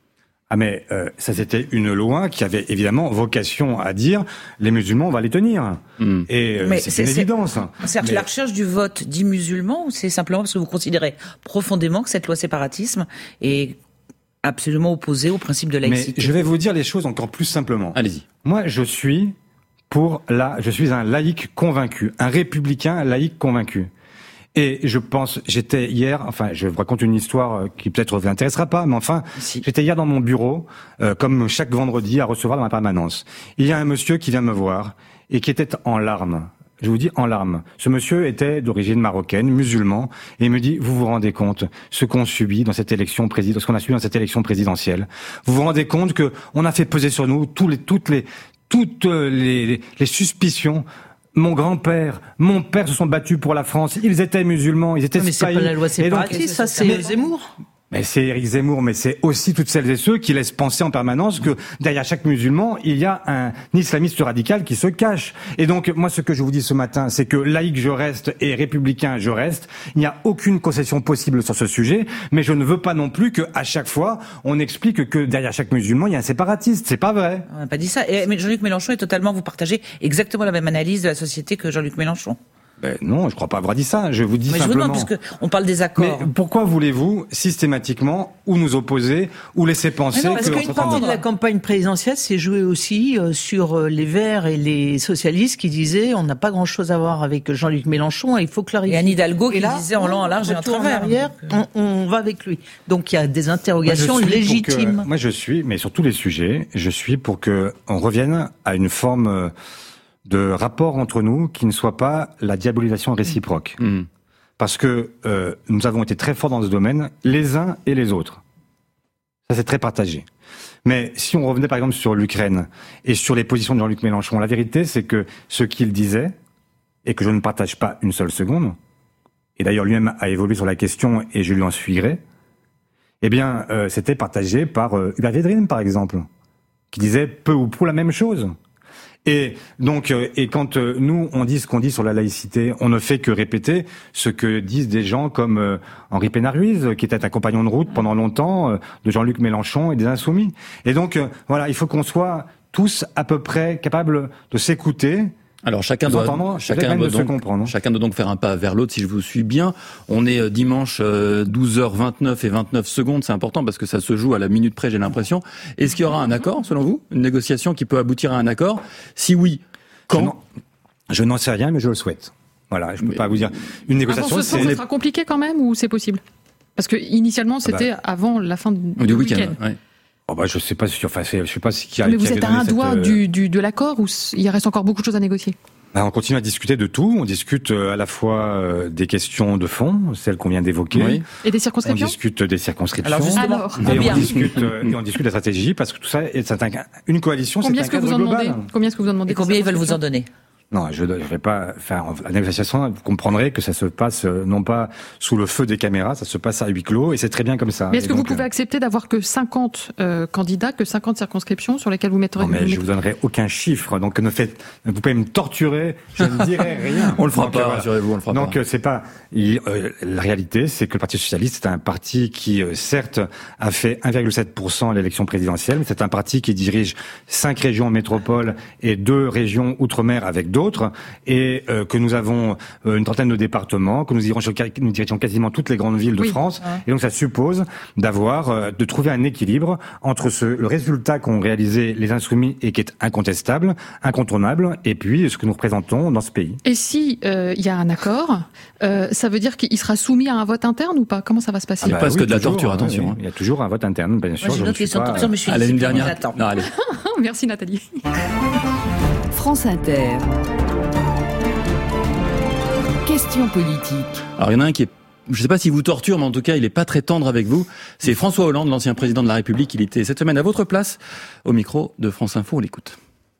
Speaker 4: Ah mais euh, ça c'était une loi qui avait évidemment vocation à dire les musulmans on va les tenir mm. et euh, c'est, c'est une évidence.
Speaker 8: C'est-à-dire mais... la recherche du vote dit musulman ou c'est simplement parce que vous considérez profondément que cette loi séparatisme est absolument opposée au principe de laïcité?
Speaker 4: Mais je vais vous dire les choses encore plus simplement.
Speaker 2: Allez-y.
Speaker 4: Moi je suis pour la, je suis un laïc convaincu, un républicain laïc convaincu. Et je pense, j'étais hier, enfin, je vous raconte une histoire qui peut-être vous intéressera pas, mais enfin, si. J'étais hier dans mon bureau, euh, comme chaque vendredi, à recevoir dans ma permanence. Il y a un monsieur qui vient me voir et qui était en larmes. Je vous dis en larmes. Ce monsieur était d'origine marocaine, musulman, et il me dit, vous vous rendez compte ce qu'on subit dans cette élection présidentielle, ce qu'on a subi dans cette élection présidentielle. Vous vous rendez compte que on a fait peser sur nous tous les, toutes les, toutes les, les, les suspicions. Mon grand-père, mon père se sont battus pour la France. Ils étaient musulmans, ils étaient
Speaker 5: mais
Speaker 4: spahis.
Speaker 5: Mais c'est pas la loi séparatiste, ça c'est mais, Zemmour.
Speaker 4: Mais c'est Éric Zemmour, mais c'est aussi toutes celles et ceux qui laissent penser en permanence que derrière chaque musulman, il y a un islamiste radical qui se cache. Et donc, moi, ce que je vous dis ce matin, c'est que laïque je reste et républicain je reste. Il n'y a aucune concession possible sur ce sujet, mais je ne veux pas non plus qu'à chaque fois, on explique que derrière chaque musulman, il y a un séparatiste. C'est pas vrai.
Speaker 8: On n'a pas dit ça. Et, mais Jean-Luc Mélenchon est totalement, vous partagez exactement la même analyse de la société que Jean-Luc Mélenchon.
Speaker 4: Ben non, je crois pas avoir dit ça. Je vous dis
Speaker 8: mais
Speaker 4: simplement.
Speaker 8: Mais je vous demande, puisque on parle des accords.
Speaker 4: Mais pourquoi voulez-vous systématiquement ou nous opposer ou laisser penser
Speaker 5: non, parce
Speaker 4: que...
Speaker 5: Parce qu'une partie de la campagne présidentielle s'est jouée aussi euh, sur euh, les Verts et les socialistes qui disaient on n'a pas grand-chose à voir avec Jean-Luc Mélenchon et il faut clarifier.
Speaker 8: Et Anne Hidalgo
Speaker 5: et
Speaker 8: qui
Speaker 5: là,
Speaker 8: disait en long, en large et en travers.
Speaker 5: Arrière, on, on va avec lui. Donc il y a des interrogations moi, légitimes.
Speaker 4: Que, moi je suis, mais sur tous les sujets, je suis pour que on revienne à une forme... Euh, de rapport entre nous qui ne soit pas la diabolisation réciproque. Mmh. parce que euh, nous avons été très forts dans ce domaine, les uns et les autres. Ça, c'est très partagé. Mais si on revenait par exemple sur l'Ukraine et sur les positions de Jean-Luc Mélenchon, la vérité, c'est que ce qu'il disait, et que je ne partage pas une seule seconde, et d'ailleurs lui-même a évolué sur la question et je lui en suis gré, eh bien, euh, c'était partagé par euh, Hubert Védrine, par exemple, qui disait peu ou prou la même chose. Et donc, euh, et quand euh, nous, on dit ce qu'on dit sur la laïcité, on ne fait que répéter ce que disent des gens comme euh, Henri Pénard-Ruiz, qui était un compagnon de route pendant longtemps euh, de Jean-Luc Mélenchon et des Insoumis. Et donc, euh, voilà, il faut qu'on soit tous à peu près capables de s'écouter.
Speaker 2: Alors chacun doit, chacun, doit donc, chacun doit donc faire un pas vers l'autre, si je vous suis bien. On est dimanche douze heures vingt-neuf et vingt-neuf secondes, c'est important parce que ça se joue à la minute près, j'ai l'impression. Est-ce qu'il y aura un accord, selon vous? Une négociation qui peut aboutir à un accord? Si oui, quand?
Speaker 4: Je n'en sais rien, mais je le souhaite. Voilà, je ne peux mais, pas vous dire. Une négociation,
Speaker 6: c'est... Ça sera compliqué quand même, ou c'est possible? Parce que initialement, c'était ah bah, avant la fin du, du week-end. week-end. Ouais.
Speaker 4: Oh bah je sais pas si, enfin, je sais pas si qui a.
Speaker 6: Mais vous
Speaker 4: qui
Speaker 6: êtes à un doigt cette... du, du, de l'accord ou il reste encore beaucoup de choses à négocier?
Speaker 4: Bah on continue à discuter de tout. On discute à la fois des questions de fond, celles qu'on vient d'évoquer.
Speaker 6: Oui. Et des circonscriptions.
Speaker 4: On discute des circonscriptions.
Speaker 6: Alors justement, Alors,
Speaker 4: et, on discute, et on discute de la stratégie parce que tout ça, c'est un, une coalition,
Speaker 6: combien
Speaker 4: c'est un cadre global.
Speaker 6: Combien est-ce que vous en demandez?
Speaker 8: Et combien ils veulent vous en donner?
Speaker 4: Non, je ne vais pas faire la négociation. Vous comprendrez que ça se passe non pas sous le feu des caméras, ça se passe à huis clos et c'est très bien comme ça.
Speaker 6: Mais est-ce
Speaker 4: et
Speaker 6: que
Speaker 4: donc,
Speaker 6: vous pouvez accepter d'avoir que cinquante euh, candidats, que cinquante circonscriptions sur lesquelles vous mettrez...
Speaker 4: Non, mais vous je vous donnerai aucun chiffre, donc ne faites, vous pouvez me torturer, je ne dirai rien.
Speaker 2: On le fera
Speaker 4: donc,
Speaker 2: pas,
Speaker 4: voilà.
Speaker 2: rassurez-vous, on le fera
Speaker 4: donc,
Speaker 2: pas.
Speaker 4: Donc c'est pas... Il, euh, la réalité, c'est que le Parti Socialiste, c'est un parti qui, euh, certes, a fait un virgule sept pour cent à l'élection présidentielle, mais c'est un parti qui dirige cinq régions métropoles et deux régions outre-mer avec d'autres, et et euh, que nous avons euh, une trentaine de départements, que nous, irons, nous dirigeons quasiment toutes les grandes villes de oui. France. Ouais. Et donc ça suppose d'avoir, euh, de trouver un équilibre entre ce, le résultat qu'ont réalisé les Insoumis et qui est incontestable, incontournable, et puis ce que nous représentons dans ce pays.
Speaker 6: Et si il euh, y a un accord, euh, ça veut dire qu'il sera soumis à un vote interne ou pas? Comment ça va se passer?
Speaker 2: Il n'y a pas que de la torture, attention.
Speaker 4: Oui, oui. Il y a toujours un vote interne, bien sûr.
Speaker 8: Moi, j'ai une autre question de torture, mais je suis
Speaker 2: allez, une dernière.
Speaker 6: Non, allez. Merci Nathalie.
Speaker 3: France Inter. Question politique.
Speaker 2: Alors il y en a un qui est, je ne sais pas s'il vous torture, mais en tout cas il n'est pas très tendre avec vous. C'est François Hollande, l'ancien président de la République. Il était cette semaine à votre place au micro de France Info. On l'écoute.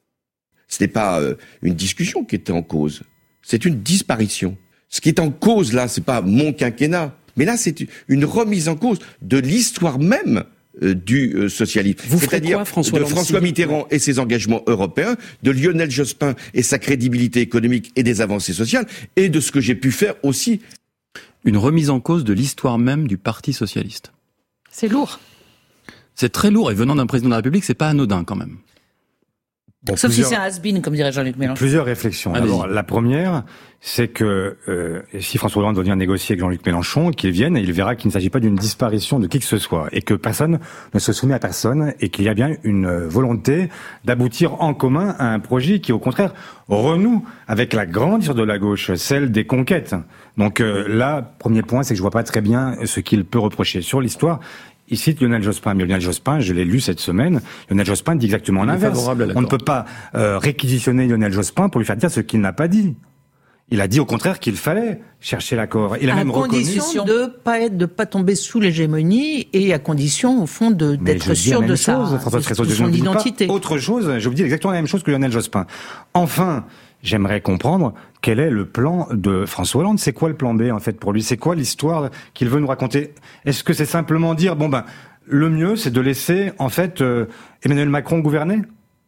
Speaker 9: Ce n'est pas euh, une discussion qui était en cause, c'est une disparition. Ce qui est en cause là, c'est pas mon quinquennat, mais là c'est une remise en cause de l'histoire même Euh, du euh, socialisme.
Speaker 10: Vous
Speaker 9: C'est-à-dire
Speaker 10: quoi, François
Speaker 9: de François Mitterrand et ses engagements européens, de Lionel Jospin et sa crédibilité économique et des avancées sociales, et de ce que j'ai pu faire aussi.
Speaker 2: Une remise en cause de l'histoire même du Parti socialiste.
Speaker 6: C'est lourd.
Speaker 2: C'est très lourd, et venant d'un président de la République, c'est pas anodin quand même.
Speaker 8: Bon, Sauf plusieurs... si c'est un has-been, comme dirait Jean-Luc Mélenchon.
Speaker 4: Plusieurs réflexions. D'abord, la première, c'est que euh, si François Hollande doit venir négocier avec Jean-Luc Mélenchon, qu'il vienne, et il verra qu'il ne s'agit pas d'une disparition de qui que ce soit, et que personne ne se soumet à personne, et qu'il y a bien une volonté d'aboutir en commun à un projet qui, au contraire, renoue avec la grande histoire de la gauche, celle des conquêtes. Donc euh, là, premier point, c'est que je vois pas très bien ce qu'il peut reprocher. Sur l'histoire, il cite Lionel Jospin, mais Lionel Jospin, je l'ai lu cette semaine, Lionel Jospin dit exactement l'inverse. On ne peut pas euh, réquisitionner Lionel Jospin pour lui faire dire ce qu'il n'a pas dit. Il a dit au contraire qu'il fallait chercher l'accord. Il a
Speaker 5: à
Speaker 4: même reconnu...
Speaker 5: condition de pas être, de pas tomber sous l'hégémonie et à condition, au fond, de, d'être sûr de, sa,
Speaker 4: chose,
Speaker 5: de, de, de son identité.
Speaker 4: Autre chose, je vous dis exactement la même chose que Lionel Jospin. Enfin, j'aimerais comprendre quel est le plan de François Hollande. C'est quoi le plan B, en fait, pour lui? C'est quoi l'histoire qu'il veut nous raconter? Est-ce que c'est simplement dire, bon ben, le mieux, c'est de laisser, en fait, euh, Emmanuel Macron gouverner?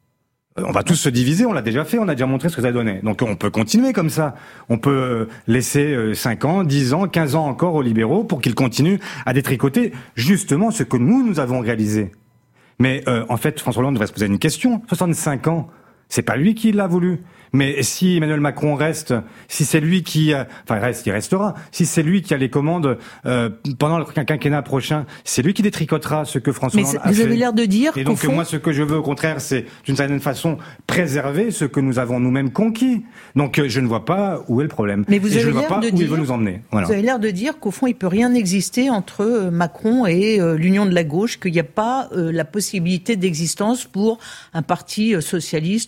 Speaker 4: On va tous se diviser, on l'a déjà fait, on a déjà montré ce que ça donnait. Donc on peut continuer comme ça. On peut laisser cinq ans, dix ans, quinze ans encore aux libéraux pour qu'ils continuent à détricoter justement ce que nous, nous avons réalisé. Mais euh, en fait, François Hollande devrait se poser une question. soixante-cinq ans, c'est pas lui qui l'a voulu. Mais si Emmanuel Macron reste, si c'est lui qui, a, enfin reste, il restera. Si c'est lui qui a les commandes euh, pendant le quinquennat prochain, c'est lui qui détricotera ce que François Hollande a fait.
Speaker 5: Vous avez l'air de dire.
Speaker 4: Et donc
Speaker 5: fond...
Speaker 4: moi, ce que je veux, au contraire, c'est d'une certaine façon préserver ce que nous avons nous-mêmes conquis. Donc je ne vois pas où est le problème.
Speaker 5: Mais vous
Speaker 4: et
Speaker 5: avez
Speaker 4: je ne vois
Speaker 5: l'air
Speaker 4: pas
Speaker 5: de
Speaker 4: où
Speaker 5: dire,
Speaker 4: il veut nous emmener. Voilà.
Speaker 5: Vous avez l'air de dire qu'au fond, il peut rien exister entre Macron et euh, l'Union de la gauche, qu'il n'y a pas euh, la possibilité d'existence pour un parti socialiste ou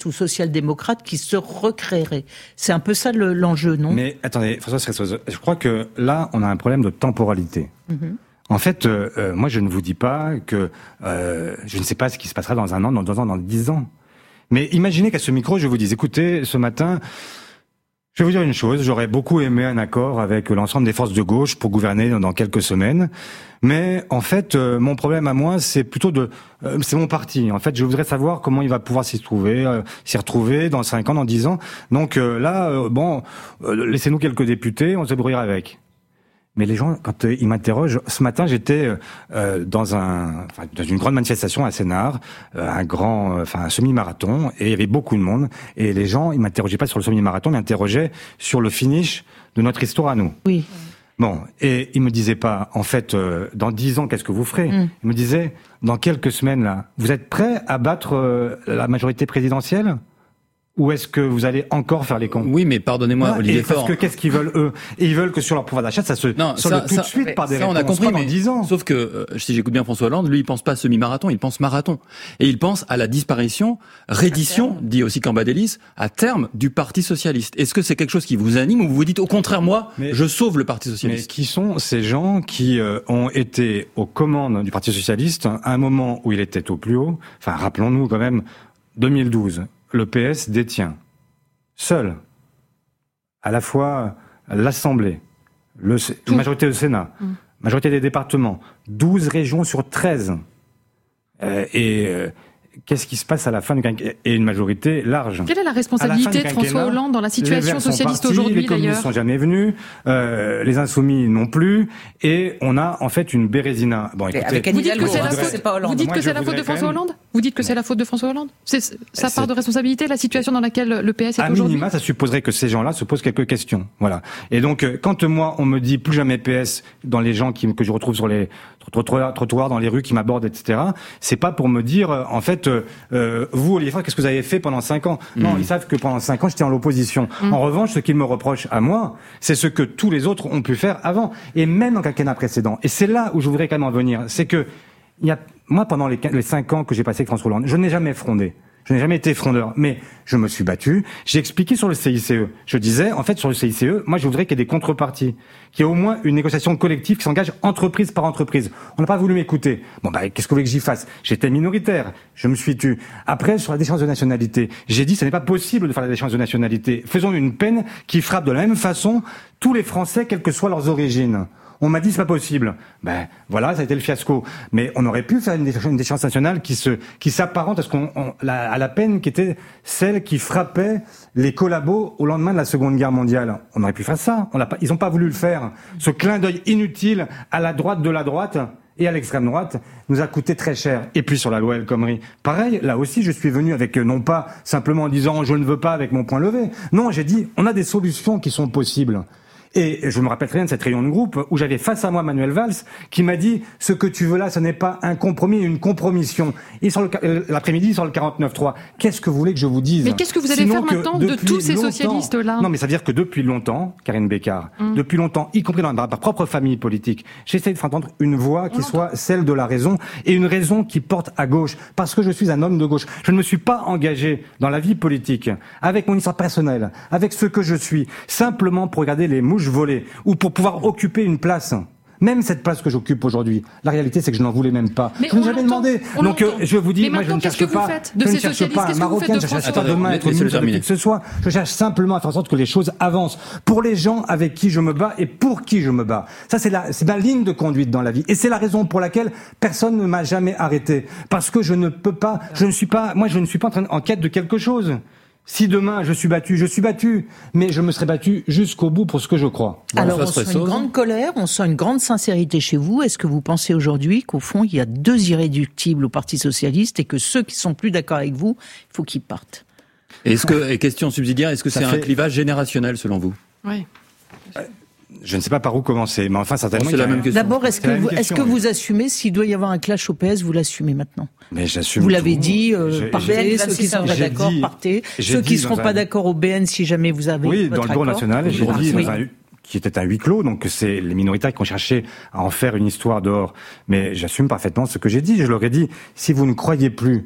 Speaker 5: ou social-démocrate qui se recréerait. C'est un peu ça le, l'enjeu, non ?
Speaker 4: Mais attendez, François, je crois que là, on a un problème de temporalité. Mm-hmm. En fait, euh, moi, je ne vous dis pas que euh, je ne sais pas ce qui se passera dans un an, dans deux ans, dans dix ans. Mais imaginez qu'à ce micro, je vous dise, écoutez, ce matin, je vais vous dire une chose, j'aurais beaucoup aimé un accord avec l'ensemble des forces de gauche pour gouverner dans quelques semaines. Mais en fait, euh, mon problème à moi, c'est plutôt de... Euh, c'est mon parti. En fait, je voudrais savoir comment il va pouvoir s'y trouver, euh, s'y retrouver dans cinq ans, dans dix ans. Donc euh, là, euh, bon, euh, laissez-nous quelques députés, on se débrouillera avec. Mais les gens, quand euh, ils m'interrogent, ce matin, j'étais euh, dans un, enfin, dans une grande manifestation à Sénart, euh, un grand, euh, enfin un semi-marathon, et il y avait beaucoup de monde. Et les gens, ils m'interrogeaient pas sur le semi-marathon, ils m'interrogeaient sur le finish de notre histoire à nous.
Speaker 5: Oui.
Speaker 4: Bon, et ils me disaient pas, en fait, euh, dans dix ans, qu'est-ce que vous ferez ? mm. Ils me disaient, dans quelques semaines là, vous êtes prêts à battre euh, la majorité présidentielle ? Ou est-ce que vous allez encore faire les cons ?
Speaker 2: Oui, mais pardonnez-moi,
Speaker 4: ah,
Speaker 2: Olivier
Speaker 4: et
Speaker 2: Faure.
Speaker 4: Parce que qu'est-ce qu'ils veulent eux ? Et ils veulent que sur leur pouvoir d'achat, ça se
Speaker 2: non,
Speaker 4: solde
Speaker 2: ça,
Speaker 4: tout
Speaker 2: ça,
Speaker 4: de suite par des
Speaker 2: ça,
Speaker 4: réponses.
Speaker 2: On a compris,
Speaker 4: pas
Speaker 2: mais
Speaker 4: dans dix ans.
Speaker 2: Sauf que euh, si j'écoute bien François Hollande, lui, il pense pas semi-marathon, il pense marathon, et il pense à la disparition, reddition, dit aussi Cambadélis, à terme du Parti socialiste. Est-ce que c'est quelque chose qui vous anime ou vous vous dites au contraire, moi, mais, je sauve le Parti socialiste ?
Speaker 4: Mais qui sont ces gens qui euh, ont été aux commandes du Parti socialiste à un moment où il était au plus haut ? Enfin, rappelons-nous quand même, deux mille douze, le P S détient seul à la fois l'Assemblée, le, la majorité du Sénat, mmh. majorité des départements, douze régions sur treize. Euh, et euh, qu'est-ce qui se passe à la fin du quinquennat ? Et une majorité large.
Speaker 6: Quelle est la responsabilité de François Hollande dans la situation socialiste
Speaker 4: partis,
Speaker 6: aujourd'hui, d'ailleurs ?
Speaker 4: Les communistes ne sont jamais venus, euh, les insoumis non plus, et on a en fait une bérésina. Bon, écoutez,
Speaker 8: avec
Speaker 6: vous dites que c'est la
Speaker 8: faute,
Speaker 6: c'est pas Hollande. Vous dites que c'est la faute de François Hollande ? Vous dites que c'est la faute de François Hollande ? C'est sa part de responsabilité, la situation dans laquelle le P S est aujourd'hui ?
Speaker 4: À minima, ça supposerait que ces gens-là se posent quelques questions. Voilà. Et donc, quand moi, on me dit plus jamais P S dans les gens qui, que je retrouve sur les trottoirs, trottoirs dans les rues qui m'abordent, et cetera, c'est pas pour me dire, en fait, euh, vous, Olivier Faure, qu'est-ce que vous avez fait pendant cinq ans ? mmh. Non, ils savent que pendant cinq ans, j'étais en l'opposition. Mmh. En revanche, ce qu'ils me reprochent à moi, c'est ce que tous les autres ont pu faire avant. Et même dans le quinquennat précédent. Et c'est là où je voudrais quand même en venir. C'est que, il y a, moi, pendant les, les cinq ans que j'ai passé avec François Hollande, je n'ai jamais frondé. Je n'ai jamais été frondeur, mais je me suis battu. J'ai expliqué sur le C I C E. Je disais, en fait, sur le C I C E, moi, je voudrais qu'il y ait des contreparties, qu'il y ait au moins une négociation collective qui s'engage entreprise par entreprise. On n'a pas voulu m'écouter. Bon, bah, qu'est-ce que vous voulez que j'y fasse ? J'étais minoritaire. Je me suis tu. Après, sur la déchéance de nationalité, j'ai dit, ce n'est pas possible de faire la déchéance de nationalité. Faisons une peine qui frappe de la même façon tous les Français, quelles que soient leurs origines. On m'a dit c'est pas possible. Ben voilà, ça a été le fiasco. Mais on aurait pu faire une déchéance, une déchéance nationale qui se, qui s'apparente à ce qu'on, on, la, à la peine qui était celle qui frappait les collabos au lendemain de la Seconde Guerre mondiale. On aurait pu faire ça. On l'a pas, ils ont pas voulu le faire. Ce clin d'œil inutile à la droite de la droite et à l'extrême droite nous a coûté très cher. Et puis sur la loi El Khomri, pareil, là aussi je suis venu avec, non pas simplement en disant je ne veux pas avec mon poing levé. Non, j'ai dit on a des solutions qui sont possibles. Et je me rappelle très bien de cette réunion de groupe où j'avais face à moi Manuel Valls qui m'a dit « Ce que tu veux là, ce n'est pas un compromis, une compromission. » Et sur le, l'après-midi, sur le quarante-neuf trois, qu'est-ce que vous voulez que je vous dise ?
Speaker 6: Mais qu'est-ce que vous allez
Speaker 4: Sinon
Speaker 6: faire maintenant de tous ces socialistes-là ?
Speaker 4: Non, mais ça veut dire que depuis longtemps, Karine Bécard, mmh. depuis longtemps, y compris dans ma propre famille politique, j'essaie de faire entendre une voix qui soit celle de la raison et une raison qui porte à gauche, parce que je suis un homme de gauche. Je ne me suis pas engagé dans la vie politique avec mon histoire personnelle, avec ce que je suis, simplement pour regarder les mouches voler ou pour pouvoir occuper une place. Même cette place que j'occupe aujourd'hui, la réalité c'est que je n'en voulais même pas. Mais je n'ai jamais demandé. Donc euh, je vous dis, moi je ne cherche pas, je ne cherche pas un Marocain, je ne cherche pas demain être ministre de qui que ce soit. Je cherche simplement à faire en sorte que les choses avancent pour les gens avec qui je me bats et pour qui je me bats. Ça c'est la, c'est ma ligne de conduite dans la vie et c'est la raison pour laquelle personne ne m'a jamais arrêté parce que je ne peux pas, je ne suis pas, moi je ne suis pas en train en quête de quelque chose. Si demain je suis battu, je suis battu, mais je me serai battu jusqu'au bout pour ce que je crois.
Speaker 5: Voilà. Alors on sent une grande colère, on sent une grande sincérité chez vous. Est-ce que vous pensez aujourd'hui qu'au fond il y a deux irréductibles au Parti socialiste et que ceux qui sont plus d'accord avec vous, il faut qu'ils partent ?
Speaker 2: Est-ce que, et question subsidiaire, est-ce que Ça c'est fait... un clivage générationnel selon vous ?
Speaker 6: Oui.
Speaker 4: Euh, Je ne sais pas par où commencer, mais enfin certainement.
Speaker 2: C'est la même question.
Speaker 5: D'abord, est-ce que vous, est-ce que vous assumez s'il doit y avoir un clash au P S, vous l'assumez maintenant ?
Speaker 4: Mais j'assume.
Speaker 5: Vous l'avez
Speaker 4: tout.
Speaker 5: dit, euh, partez. Ceux qui sont pas d'accord,
Speaker 4: dit,
Speaker 5: partez. Ceux qui ne seront pas un... d'accord au B N, si jamais vous avez.
Speaker 4: Oui,
Speaker 5: votre
Speaker 4: dans le bureau
Speaker 5: accord.
Speaker 4: national, j'ai
Speaker 5: ah,
Speaker 4: dit
Speaker 5: oui.
Speaker 4: dans un, qui était un huis clos, donc c'est les minoritaires qui ont cherché à en faire une histoire dehors. Mais j'assume parfaitement ce que j'ai dit. Je leur ai dit, si vous ne croyez plus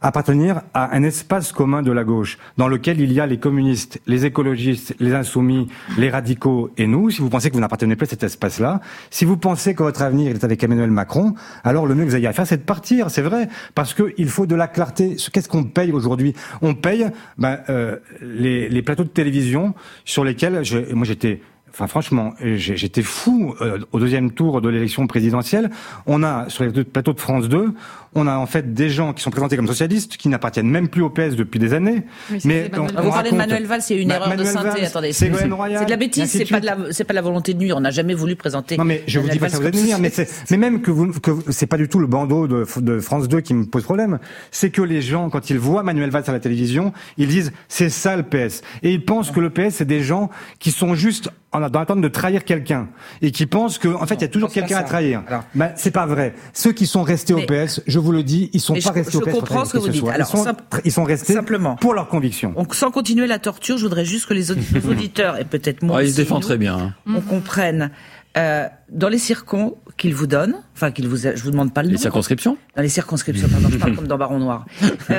Speaker 4: appartenir à un espace commun de la gauche, dans lequel il y a les communistes, les écologistes, les insoumis, les radicaux et nous. Si vous pensez que vous n'appartenez plus à cet espace-là, si vous pensez que votre avenir est avec Emmanuel Macron, alors le mieux que vous ayez à faire, c'est de partir, c'est vrai, parce qu'il faut de la clarté. Qu'est-ce qu'on paye aujourd'hui? On paye ben, euh, les, les plateaux de télévision sur lesquels, je, moi j'étais... Enfin, franchement, j'étais fou euh, au deuxième tour de l'élection présidentielle. On a, sur les plateaux de France deux, on a en fait des gens qui sont présentés comme socialistes, qui n'appartiennent même plus au P S depuis des années.
Speaker 8: Oui, mais on, on vous parlez de Manuel Valls, c'est une bah, erreur Manuel de synthé. Valls, attendez, c'est, c'est, c'est de la bêtise, c'est pas de la, c'est pas de la volonté de nuire. On n'a jamais voulu présenter.
Speaker 4: Non, mais je Manuel vous dis pas ça vous êtes nuire, mais c'est, mais même que vous, que c'est pas du tout le bandeau de, de France deux qui me pose problème. C'est que les gens, quand ils voient Manuel Valls à la télévision, ils disent c'est ça le P S, et ils pensent que le P S c'est des gens qui sont juste dans l'attente de trahir quelqu'un et qui pensent qu'en en fait il y a toujours quelqu'un à trahir. Alors, ben, c'est pas vrai. Ceux qui sont restés mais, au P S, je vous le dis, ils sont pas
Speaker 8: je,
Speaker 4: restés
Speaker 8: je
Speaker 4: au P S.
Speaker 8: Je comprends ce que vous dites. Alors,
Speaker 4: ils, sont,
Speaker 8: simple,
Speaker 4: ils sont restés
Speaker 8: simplement
Speaker 4: pour leurs convictions.
Speaker 8: Donc, sans continuer la torture, je voudrais juste que les auditeurs et peut-être moi,
Speaker 2: ah,
Speaker 8: aussi,
Speaker 2: ils se défendent
Speaker 8: nous,
Speaker 2: très bien.
Speaker 8: On comprenne euh, dans les circons qu'ils vous donnent, enfin qu'ils vous, je vous demande pas le nom.
Speaker 2: Les circonscriptions.
Speaker 8: Dans les circonscriptions, pardon, je parle comme dans Baron Noir.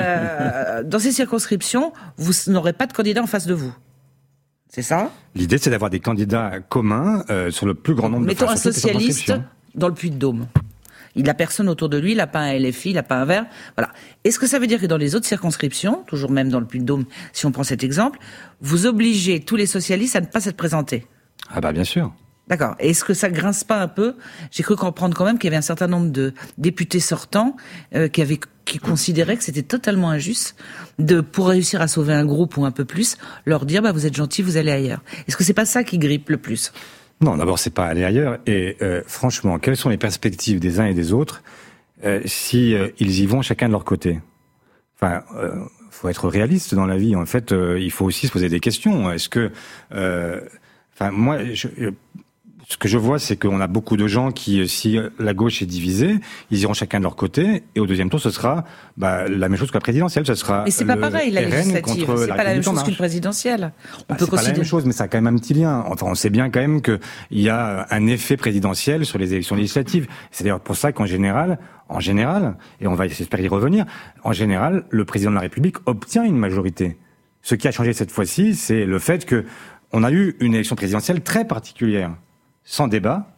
Speaker 8: Euh, dans ces circonscriptions, vous n'aurez pas de candidat en face de vous. C'est ça?
Speaker 4: L'idée, c'est d'avoir des candidats communs euh, sur le plus grand nombre de
Speaker 8: Mettons un socialiste dans le Puy-de-Dôme. Il n'a personne autour de lui, il n'a pas un L F I, il n'a pas un vert. Voilà. Est-ce que ça veut dire que dans les autres circonscriptions, toujours même dans le Puy-de-Dôme, si on prend cet exemple, vous obligez tous les socialistes à ne pas s'être présentés?
Speaker 4: Ah bah bien sûr.
Speaker 8: D'accord. Et est-ce que ça grince pas un peu? J'ai cru comprendre quand même qu'il y avait un certain nombre de députés sortants euh, qui avaient qui considéraient que c'était totalement injuste de, pour réussir à sauver un groupe ou un peu plus, leur dire bah vous êtes gentils, vous allez ailleurs. Est-ce que c'est pas ça qui grippe le plus?
Speaker 4: Non, d'abord c'est pas aller ailleurs. Et euh, franchement, quelles sont les perspectives des uns et des autres euh, si euh, ils y vont chacun de leur côté? Enfin. Euh, faut être réaliste dans la vie. En fait, euh, il faut aussi se poser des questions. Est-ce que, euh, enfin, moi, je, ce que je vois, c'est qu'on a beaucoup de gens qui, si la gauche est divisée, ils iront chacun de leur côté, et au deuxième tour, ce sera bah, la même chose que la présidentielle. Ce sera.
Speaker 8: Mais c'est pas pareil, la législative. C'est pas la même chose qu'une présidentielle. On
Speaker 4: bah,
Speaker 8: peut
Speaker 4: c'est pas la même chose, mais ça a quand même un petit lien. Enfin, on sait bien quand même qu'il y a un effet présidentiel sur les élections législatives. C'est d'ailleurs pour ça qu'en général, en général, et on va espérer y revenir, en général, le président de la République obtient une majorité. Ce qui a changé cette fois-ci, c'est le fait que on a eu une élection présidentielle très particulière, sans débat,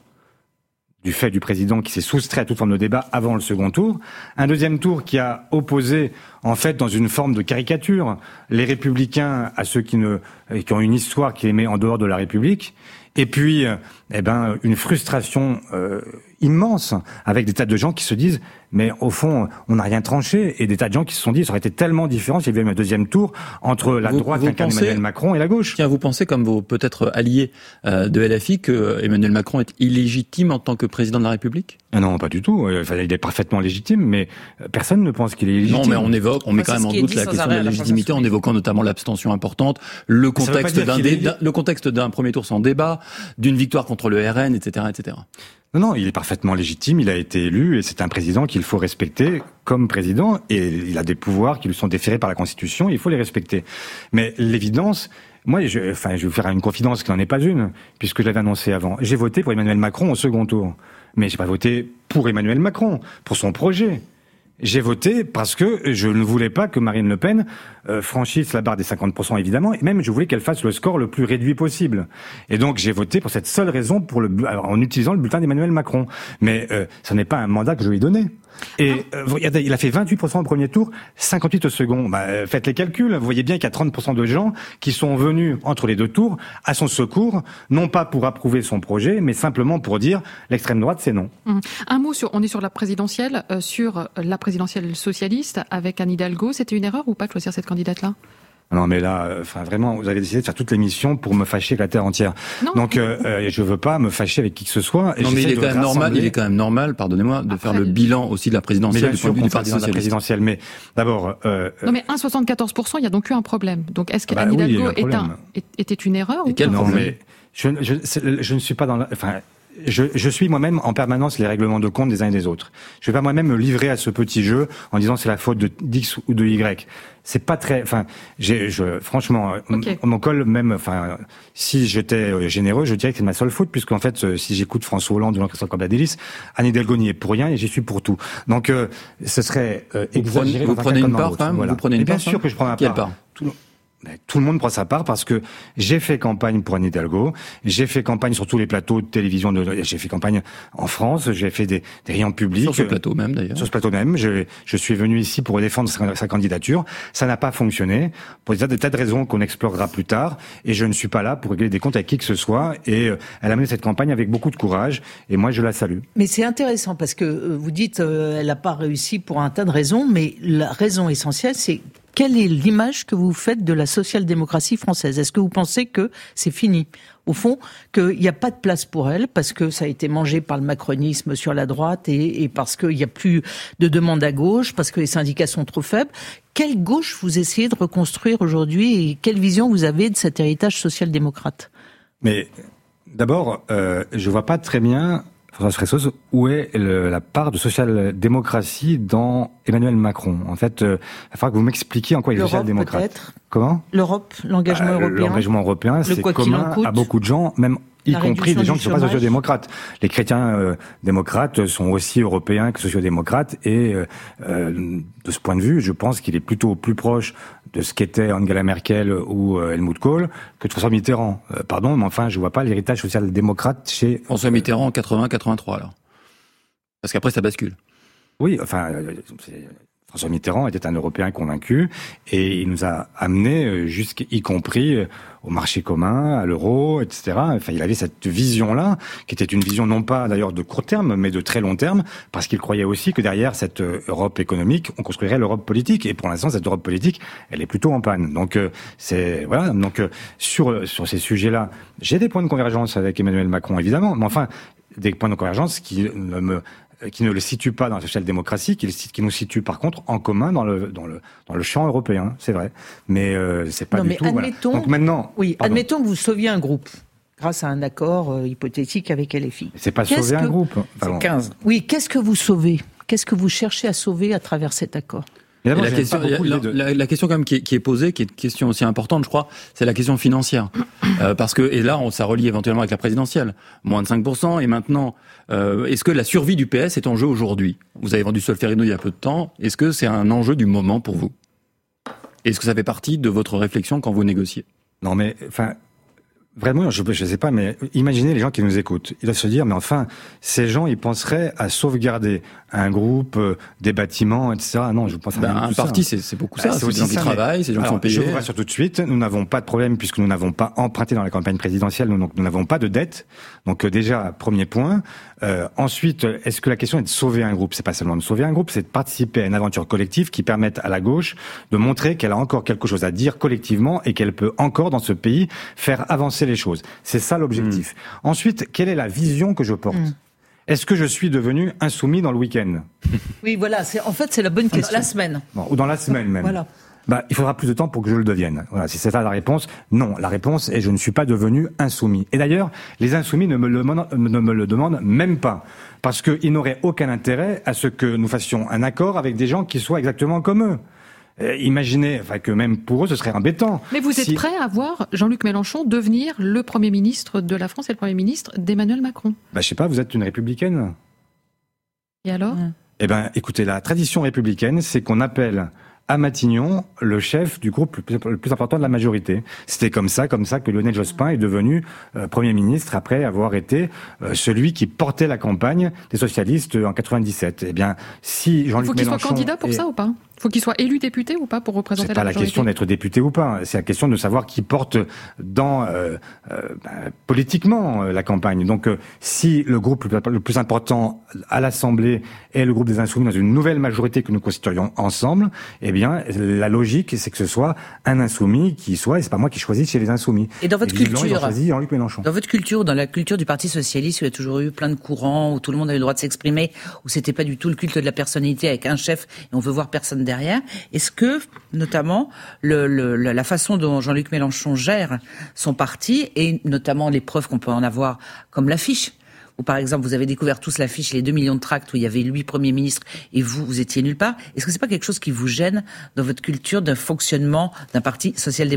Speaker 4: du fait du président qui s'est soustrait à toute forme de débat avant le second tour. Un deuxième tour qui a opposé, en fait, dans une forme de caricature, les Républicains à ceux qui ne, qui ont une histoire qui les met en dehors de la République. Et puis, eh ben, une frustration euh, immense avec des tas de gens qui se disent mais au fond on n'a rien tranché, et des tas de gens qui se sont dit ça aurait été tellement différent s'il y avait eu un deuxième tour entre la vous, droite incarnée Emmanuel Macron et la gauche.
Speaker 2: Tiens, vous pensez comme vos peut-être alliés euh, de L F I que Emmanuel Macron est illégitime en tant que président de la République?
Speaker 4: Non, pas du tout. Enfin, il est parfaitement légitime, mais personne ne pense qu'il est illégitime.
Speaker 2: Non, mais on évoque, on met quand même en doute la question de la légitimité en évoquant notamment l'abstention importante, le contexte d'un, dé... est... le contexte d'un premier tour sans débat, d'une victoire contre le R N, et cetera, et cetera.
Speaker 4: Non, non, il est parfaitement légitime, il a été élu, et c'est un président qu'il faut respecter comme président, et il a des pouvoirs qui lui sont déférés par la Constitution, il faut les respecter. Mais l'évidence, moi, je, enfin, je vais vous faire une confidence qui n'en est pas une, puisque je l'avais annoncé avant. J'ai voté pour Emmanuel Macron au second tour. Mais j'ai pas voté pour Emmanuel Macron, pour son projet. J'ai voté parce que je ne voulais pas que Marine Le Pen euh, franchisse la barre des cinquante pour cent, évidemment, et même je voulais qu'elle fasse le score le plus réduit possible. Et donc j'ai voté pour cette seule raison, pour le, alors, en utilisant le bulletin d'Emmanuel Macron. Mais euh, ce n'est pas un mandat que je lui ai donné. Et euh, regardez, il a fait vingt-huit pour cent au premier tour, cinquante-huit au second. Bah, euh, faites les calculs. Vous voyez bien qu'il y a trente pour cent de gens qui sont venus entre les deux tours à son secours, non pas pour approuver son projet, mais simplement pour dire l'extrême droite, c'est non.
Speaker 6: Mmh. Un mot sur, on est sur la présidentielle, euh, sur la présidentielle socialiste avec Anne Hidalgo. C'était une erreur ou pas de choisir cette candidate-là?
Speaker 4: Non, mais là, enfin, vraiment, vous avez décidé de faire toute l'émission pour me fâcher avec la terre entière. Non. Donc, euh, euh, je veux pas me fâcher avec qui que ce soit. Et
Speaker 2: non, mais il est quand même normal, il est quand même normal, pardonnez-moi, de Après, faire le bilan aussi de la présidentielle, du point de vue du Parti socialiste.
Speaker 4: Présidentielle, mais d'abord, euh,
Speaker 6: non, mais un virgule soixante-quatorze pour cent, il y a donc eu un problème. Donc, est-ce qu'Anne bah, Hidalgo oui, est un, était une erreur
Speaker 4: et
Speaker 6: ou
Speaker 4: quel
Speaker 6: pas?
Speaker 4: Non, mais je, je, je ne suis pas dans la, enfin, je, je suis moi-même en permanence les règlements de compte des uns et des autres. Je vais pas moi-même me livrer à ce petit jeu en disant c'est la faute de d'X ou de Y. C'est pas très, enfin, j'ai, je, franchement, okay. mon col même, enfin, si j'étais généreux, je dirais que c'est ma seule faute, puisqu'en fait, si j'écoute François Hollande ou Jean-Christophe Cambadélis, Anne Hidalgo n'y est pour rien et j'y suis pour tout. Donc, euh, ce serait euh, exagéré.
Speaker 2: Vous prenez une part quand même.
Speaker 4: Voilà.
Speaker 2: Vous prenez une
Speaker 4: bien
Speaker 2: part,
Speaker 4: sûr que je prends ma
Speaker 2: Quelle
Speaker 4: part.
Speaker 2: part
Speaker 4: tout, tout le monde prend sa part parce que j'ai fait campagne pour Anne Hidalgo, j'ai fait campagne sur tous les plateaux de télévision, de, j'ai fait campagne en France, j'ai fait des, des réunions publiques.
Speaker 2: Sur ce plateau même d'ailleurs.
Speaker 4: Sur ce plateau même, je, je suis venu ici pour défendre sa, sa candidature. Ça n'a pas fonctionné pour des tas, des tas de raisons qu'on explorera plus tard et je ne suis pas là pour régler des comptes avec qui que ce soit et euh, elle a mené cette campagne avec beaucoup de courage et moi je la salue.
Speaker 5: Mais c'est intéressant parce que euh, vous dites euh, elle n'a pas réussi pour un tas de raisons, mais la raison essentielle c'est quelle est l'image que vous faites de la social-démocratie française ? Est-ce que vous pensez que c'est fini ? Au fond, qu'il n'y a pas de place pour elle, parce que ça a été mangé par le macronisme sur la droite et, et parce qu'il n'y a plus de demande à gauche, parce que les syndicats sont trop faibles. Quelle gauche vous essayez de reconstruire aujourd'hui et quelle vision vous avez de cet héritage social-démocrate ?
Speaker 4: Mais d'abord, euh, je ne vois pas très bien... François, où est le, la part de social-démocratie dans Emmanuel Macron ? En fait, euh, il va falloir que vous m'expliquiez en quoi il est social-démocrate.
Speaker 5: Peut-être.
Speaker 4: Comment ?
Speaker 5: L'Europe, l'engagement euh, européen.
Speaker 4: L'engagement européen, c'est commun à beaucoup de gens, même y la compris des gens qui ne sont pas sociodémocrates. Les chrétiens euh, démocrates sont aussi européens que sociodémocrates, et euh, euh, de ce point de vue, je pense qu'il est plutôt plus proche de ce qu'était Angela Merkel ou euh, Helmut Kohl que de François Mitterrand. Euh, pardon, mais enfin, je vois pas l'héritage social-démocrate chez...
Speaker 2: François Mitterrand en quatre-vingts quatre-vingt-trois, alors. Parce qu'après, ça bascule.
Speaker 4: Oui, enfin... Euh, c'est... François Mitterrand était un Européen convaincu et il nous a amenés jusqu'y compris au marché commun, à l'euro, et cetera. Enfin, il avait cette vision-là, qui était une vision non pas d'ailleurs de court terme, mais de très long terme, parce qu'il croyait aussi que derrière cette Europe économique, on construirait l'Europe politique. Et pour l'instant, cette Europe politique, elle est plutôt en panne. Donc c'est voilà. Donc sur sur ces sujets-là, j'ai des points de convergence avec Emmanuel Macron, évidemment, mais enfin des points de convergence qui ne me qui ne le situe pas dans la social-démocratie, qui, qui nous situe par contre en commun dans le dans le dans le champ européen, c'est vrai. Mais euh, c'est pas
Speaker 5: non,
Speaker 4: du
Speaker 5: mais
Speaker 4: tout.
Speaker 5: Admettons,
Speaker 4: voilà. Donc maintenant,
Speaker 5: oui,
Speaker 4: pardon.
Speaker 5: admettons que vous sauviez un groupe grâce à un accord euh, hypothétique avec L F I.
Speaker 4: C'est pas
Speaker 5: qu'est-ce
Speaker 4: sauver
Speaker 5: que...
Speaker 4: un groupe.
Speaker 5: C'est quinze. Oui, qu'est-ce que vous sauvez ? Qu'est-ce que vous cherchez à sauver à travers cet accord ?
Speaker 2: La question, la, la, la question quand même qui est, qui est posée, qui est une question aussi importante, je crois, c'est la question financière, euh, parce que et là on ça relie éventuellement avec la présidentielle, moins de cinq pour cent, et maintenant euh, est-ce que la survie du P S est en jeu aujourd'hui ? Vous avez vendu Solferino il y a peu de temps, est-ce que c'est un enjeu du moment pour vous ? Est-ce que ça fait partie de votre réflexion quand vous négociez ?
Speaker 4: Non mais enfin. Vraiment, je ne sais pas, mais imaginez les gens qui nous écoutent. Ils doivent se dire, mais enfin, ces gens, ils penseraient à sauvegarder un groupe, euh, des bâtiments, et cetera. Non, je pense à
Speaker 2: ben,
Speaker 4: rien
Speaker 2: un
Speaker 4: tout
Speaker 2: parti,
Speaker 4: ça.
Speaker 2: c'est, c'est beaucoup
Speaker 4: bah,
Speaker 2: ça.
Speaker 4: C'est,
Speaker 2: c'est
Speaker 4: aussi
Speaker 2: des gens qui
Speaker 4: ça,
Speaker 2: travaillent, c'est des gens
Speaker 4: alors,
Speaker 2: qui sont payés.
Speaker 4: Je vous rassure tout de suite, nous n'avons pas de problème puisque nous n'avons pas emprunté dans la campagne présidentielle, donc nous n'avons pas de dette. Donc euh, déjà, premier point. Euh, ensuite, est-ce que la question est de sauver un groupe ? C'est pas seulement de sauver un groupe, c'est de participer à une aventure collective qui permette à la gauche de montrer qu'elle a encore quelque chose à dire collectivement et qu'elle peut encore, dans ce pays, faire avancer les choses. C'est ça l'objectif. Mmh. Ensuite, quelle est la vision que je porte ? mmh. Est-ce que je suis devenu insoumis dans le week-end ?
Speaker 5: Oui, voilà. C'est, en fait, c'est la bonne question.
Speaker 8: Dans la semaine.
Speaker 4: Bon, ou dans la semaine même.
Speaker 5: Voilà.
Speaker 4: Bah, il faudra plus de temps pour que je le devienne. Voilà, si c'est ça la réponse, non. La réponse est je ne suis pas devenu insoumis. Et d'ailleurs, les insoumis ne me le, ne me le demandent même pas. Parce qu'ils n'auraient aucun intérêt à ce que nous fassions un accord avec des gens qui soient exactement comme eux. Euh, imaginez, enfin, que même pour eux, ce serait embêtant.
Speaker 6: Mais vous êtes
Speaker 4: si...
Speaker 6: prêt à voir Jean-Luc Mélenchon devenir le Premier ministre de la France et le Premier ministre d'Emmanuel Macron ?
Speaker 4: Bah, je sais pas, vous êtes une républicaine.
Speaker 6: Et alors ? mmh.
Speaker 4: Eh ben, écoutez, la tradition républicaine, c'est qu'on appelle à Matignon le chef du groupe le plus, le plus important de la majorité. C'était comme ça, comme ça que Lionel Jospin est devenu euh, Premier ministre après avoir été euh, celui qui portait la campagne des socialistes en quatre-vingt-dix-sept. Eh bien, si Jean-Luc Mélenchon...
Speaker 6: Faut qu'il soit candidat pour est... ça ou pas ? Faut qu'il soit élu député ou pas pour représenter la majorité ?
Speaker 4: C'est pas la question d'être député ou pas. C'est la question de savoir qui porte dans euh, euh, bah, politiquement euh, la campagne. Donc, euh, si le groupe le plus important à l'Assemblée est le groupe des Insoumis dans une nouvelle majorité que nous constituerions ensemble, eh bien, la logique, c'est que ce soit un insoumis qui soit, et c'est pas moi qui choisis chez les Insoumis.
Speaker 8: Et dans votre
Speaker 4: et
Speaker 8: culture,
Speaker 4: ils ont choisi Jean-Luc Mélenchon.
Speaker 8: Dans votre culture, dans la culture du Parti socialiste, où il y a toujours eu plein de courants, où tout le monde avait le droit de s'exprimer, où c'était pas du tout le culte de la personnalité avec un chef et on veut voir personne derrière. Est-ce que, notamment, le, le, la façon dont Jean-Luc Mélenchon gère son parti, et notamment les preuves qu'on peut en avoir, comme l'affiche, où par exemple vous avez découvert tous l'affiche, les deux millions de tracts où il y avait lui Premier ministre et vous, vous étiez nulle part. Est-ce que c'est pas quelque chose qui vous gêne dans votre culture d'un fonctionnement d'un parti social-démocrate ?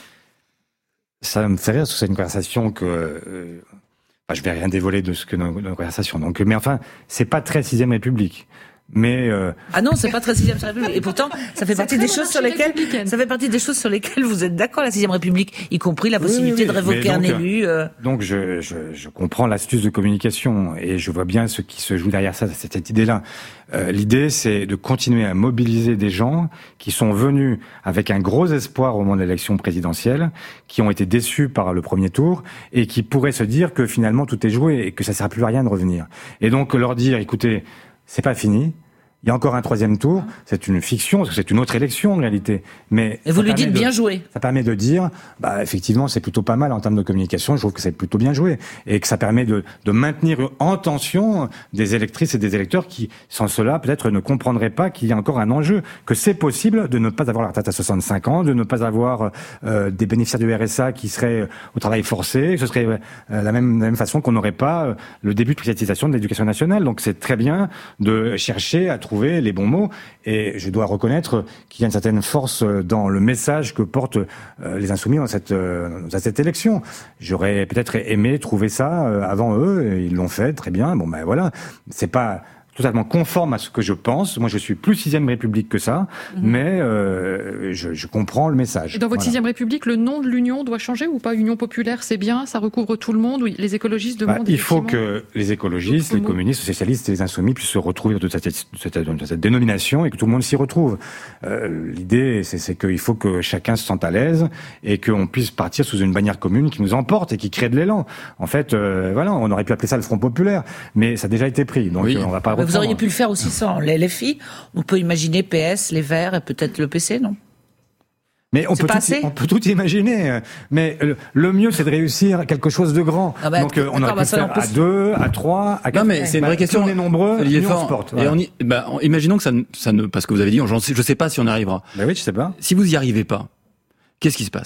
Speaker 4: Ça me fait rire, parce que c'est une conversation que... Euh, enfin, je vais rien dévoiler de ce que nos, nos conversations. Donc, mais enfin, c'est pas très sixième République. Mais euh...
Speaker 8: ah non, c'est pas très sixième République. Et pourtant, ça fait partie des choses sur lesquelles, ça fait partie des choses sur lesquelles vous êtes d'accord, la sixième République, y compris la possibilité oui, oui, oui. de révoquer donc, un élu. Euh...
Speaker 4: Donc, je, je, je comprends l'astuce de communication et je vois bien ce qui se joue derrière ça, cette idée-là. Euh, l'idée, c'est de continuer à mobiliser des gens qui sont venus avec un gros espoir au moment de l'élection présidentielle, qui ont été déçus par le premier tour et qui pourraient se dire que finalement tout est joué et que ça ne sert plus à rien de revenir. Et donc leur dire, écoutez, c'est pas fini. Il y a encore un troisième tour. C'est une fiction, parce que c'est une autre élection en réalité. Mais
Speaker 8: et vous lui dites de, bien joué.
Speaker 4: Ça permet de dire, bah effectivement, c'est plutôt pas mal en termes de communication. Je trouve que c'est plutôt bien joué et que ça permet de, de maintenir en tension des électrices et des électeurs qui, sans cela, peut-être ne comprendraient pas qu'il y a encore un enjeu, que c'est possible de ne pas avoir la retraite à soixante-cinq ans, de ne pas avoir euh, des bénéficiaires du R S A qui seraient au travail forcé. Ce serait euh, la même, la même façon qu'on n'aurait pas euh, le début de privatisation de l'éducation nationale. Donc c'est très bien de chercher à trouver les bons mots, et je dois reconnaître qu'il y a une certaine force dans le message que portent euh, les Insoumis dans cette, euh, dans cette élection. J'aurais peut-être aimé trouver ça euh, avant eux, et ils l'ont fait, très bien, bon ben voilà, c'est pas totalement conforme à ce que je pense. Moi, je suis plus sixième République que ça, mmh. mais euh, je, je comprends le message.
Speaker 6: Et dans votre
Speaker 4: voilà.
Speaker 6: sixième République, le nom de l'Union doit changer ou pas ? Union populaire, c'est bien, ça recouvre tout le monde. Oui, les écologistes demandent.
Speaker 4: Bah, il faut que les écologistes, les communistes, les socialistes et les insoumis puissent se retrouver dans cette, cette, cette dénomination et que tout le monde s'y retrouve. Euh, l'idée, c'est, c'est qu'il faut que chacun se sente à l'aise et qu'on puisse partir sous une bannière commune qui nous emporte et qui crée de l'élan. En fait, euh, voilà, on aurait pu appeler ça le Front populaire, mais ça a déjà été pris, donc oui. on va pas.
Speaker 8: Vous auriez pu le faire aussi sans les L F I. On peut imaginer P S, les Verts et peut-être le P C, non ?
Speaker 4: Mais on peut, tout, on peut tout imaginer. Mais le, le mieux, c'est de réussir quelque chose de grand. Ah bah, Donc, on aurait pu bah, faire peut... à deux, à trois, à quatre.
Speaker 2: Non, mais c'est une
Speaker 4: bah,
Speaker 2: vraie question.
Speaker 4: On est nombreux, nous, on se porte. Voilà.
Speaker 2: Et on y, bah, imaginons que ça ne, ça ne, parce que vous avez dit, j'en sais, je sais pas si on y arrivera.
Speaker 4: Bah oui, je sais pas.
Speaker 2: Si vous y arrivez pas, qu'est-ce qui se passe ?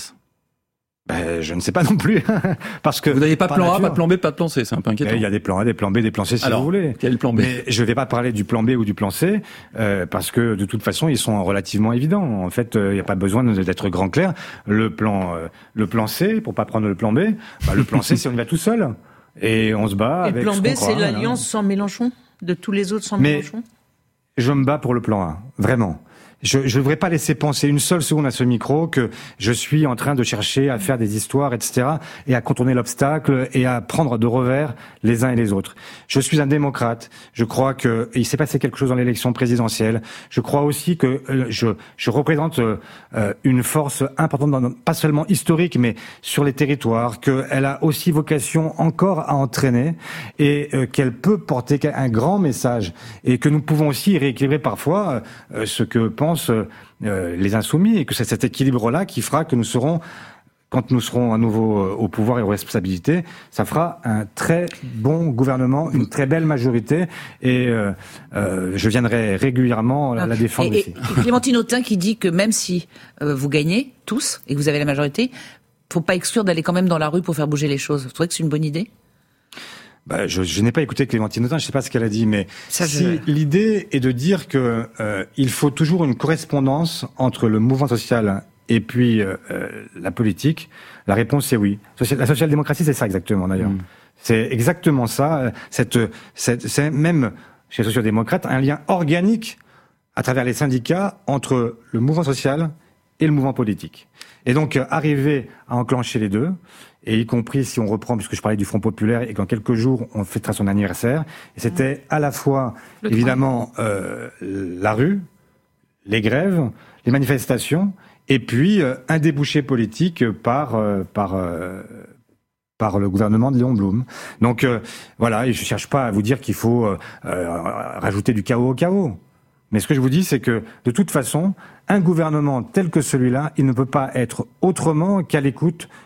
Speaker 4: Ben, je ne sais pas non plus, parce que
Speaker 2: vous n'avez pas de plan nature. A, pas de plan B, pas de plan C, c'est un peu inquiétant.
Speaker 4: Il y a des plans A, des plans B, des plans C, si
Speaker 2: Alors,
Speaker 4: vous voulez.
Speaker 2: Quel plan B ?
Speaker 4: Mais je ne vais pas parler du plan B ou du plan C, euh, parce que de toute façon, ils sont relativement évidents. En fait, il euh, n'y a pas besoin d'être grand clair. Le plan, euh, le plan C, pour pas prendre le plan B, bah, le plan C, c'est on y va tout seul et on se bat.
Speaker 5: Et
Speaker 4: avec
Speaker 5: le plan
Speaker 4: ce
Speaker 5: B,
Speaker 4: qu'on
Speaker 5: c'est
Speaker 4: croit,
Speaker 5: l'alliance
Speaker 4: là.
Speaker 5: sans Mélenchon, de tous les autres sans
Speaker 4: Mais
Speaker 5: Mélenchon.
Speaker 4: Je me bats pour le plan A, vraiment. Je ne devrais pas laisser penser une seule seconde à ce micro que je suis en train de chercher à faire des histoires, et cetera, et à contourner l'obstacle et à prendre de revers les uns et les autres. Je suis un démocrate. Je crois que il s'est passé quelque chose dans l'élection présidentielle. Je crois aussi que euh, je, je représente euh, une force importante, dans, pas seulement historique, mais sur les territoires, qu'elle a aussi vocation encore à entraîner et euh, qu'elle peut porter un grand message et que nous pouvons aussi rééquilibrer parfois euh, ce que pensent Euh, les insoumis et que c'est cet équilibre-là qui fera que nous serons, quand nous serons à nouveau euh, au pouvoir et aux responsabilités, ça fera un très bon gouvernement, une très belle majorité et euh, euh, je viendrai régulièrement la, la défendre
Speaker 8: et,
Speaker 4: ici.
Speaker 8: Et Clémentine Autain qui dit que même si euh, vous gagnez tous et que vous avez la majorité, faut pas exclure d'aller quand même dans la rue pour faire bouger les choses. Vous trouvez que c'est une bonne idée ?
Speaker 4: Bah, je, je n'ai pas écouté Clémentine Autain, je ne sais pas ce qu'elle a dit, mais
Speaker 8: Ça,
Speaker 4: si
Speaker 8: je...
Speaker 4: l'idée est de dire que euh, il faut toujours une correspondance entre le mouvement social et puis euh, la politique, la réponse est oui. La social-démocratie, c'est ça exactement d'ailleurs. Mmh. C'est exactement ça. Cette, cette, c'est même chez les sociaux-démocrates un lien organique à travers les syndicats entre le mouvement social et le mouvement politique. Et donc arriver à enclencher les deux, et y compris si on reprend, puisque je parlais du Front populaire, et qu'en quelques jours, on fêtera son anniversaire, et c'était à la fois, le évidemment, euh, la rue, les grèves, les manifestations, et puis euh, un débouché politique par, euh, par, euh, par le gouvernement de Léon Blum. Donc euh, voilà, et je cherche pas à vous dire qu'il faut euh, euh, rajouter du chaos au chaos. Mais ce que je vous dis, c'est que, de toute façon, un gouvernement tel que celui-là, il ne peut pas être autrement qu'à l'écoute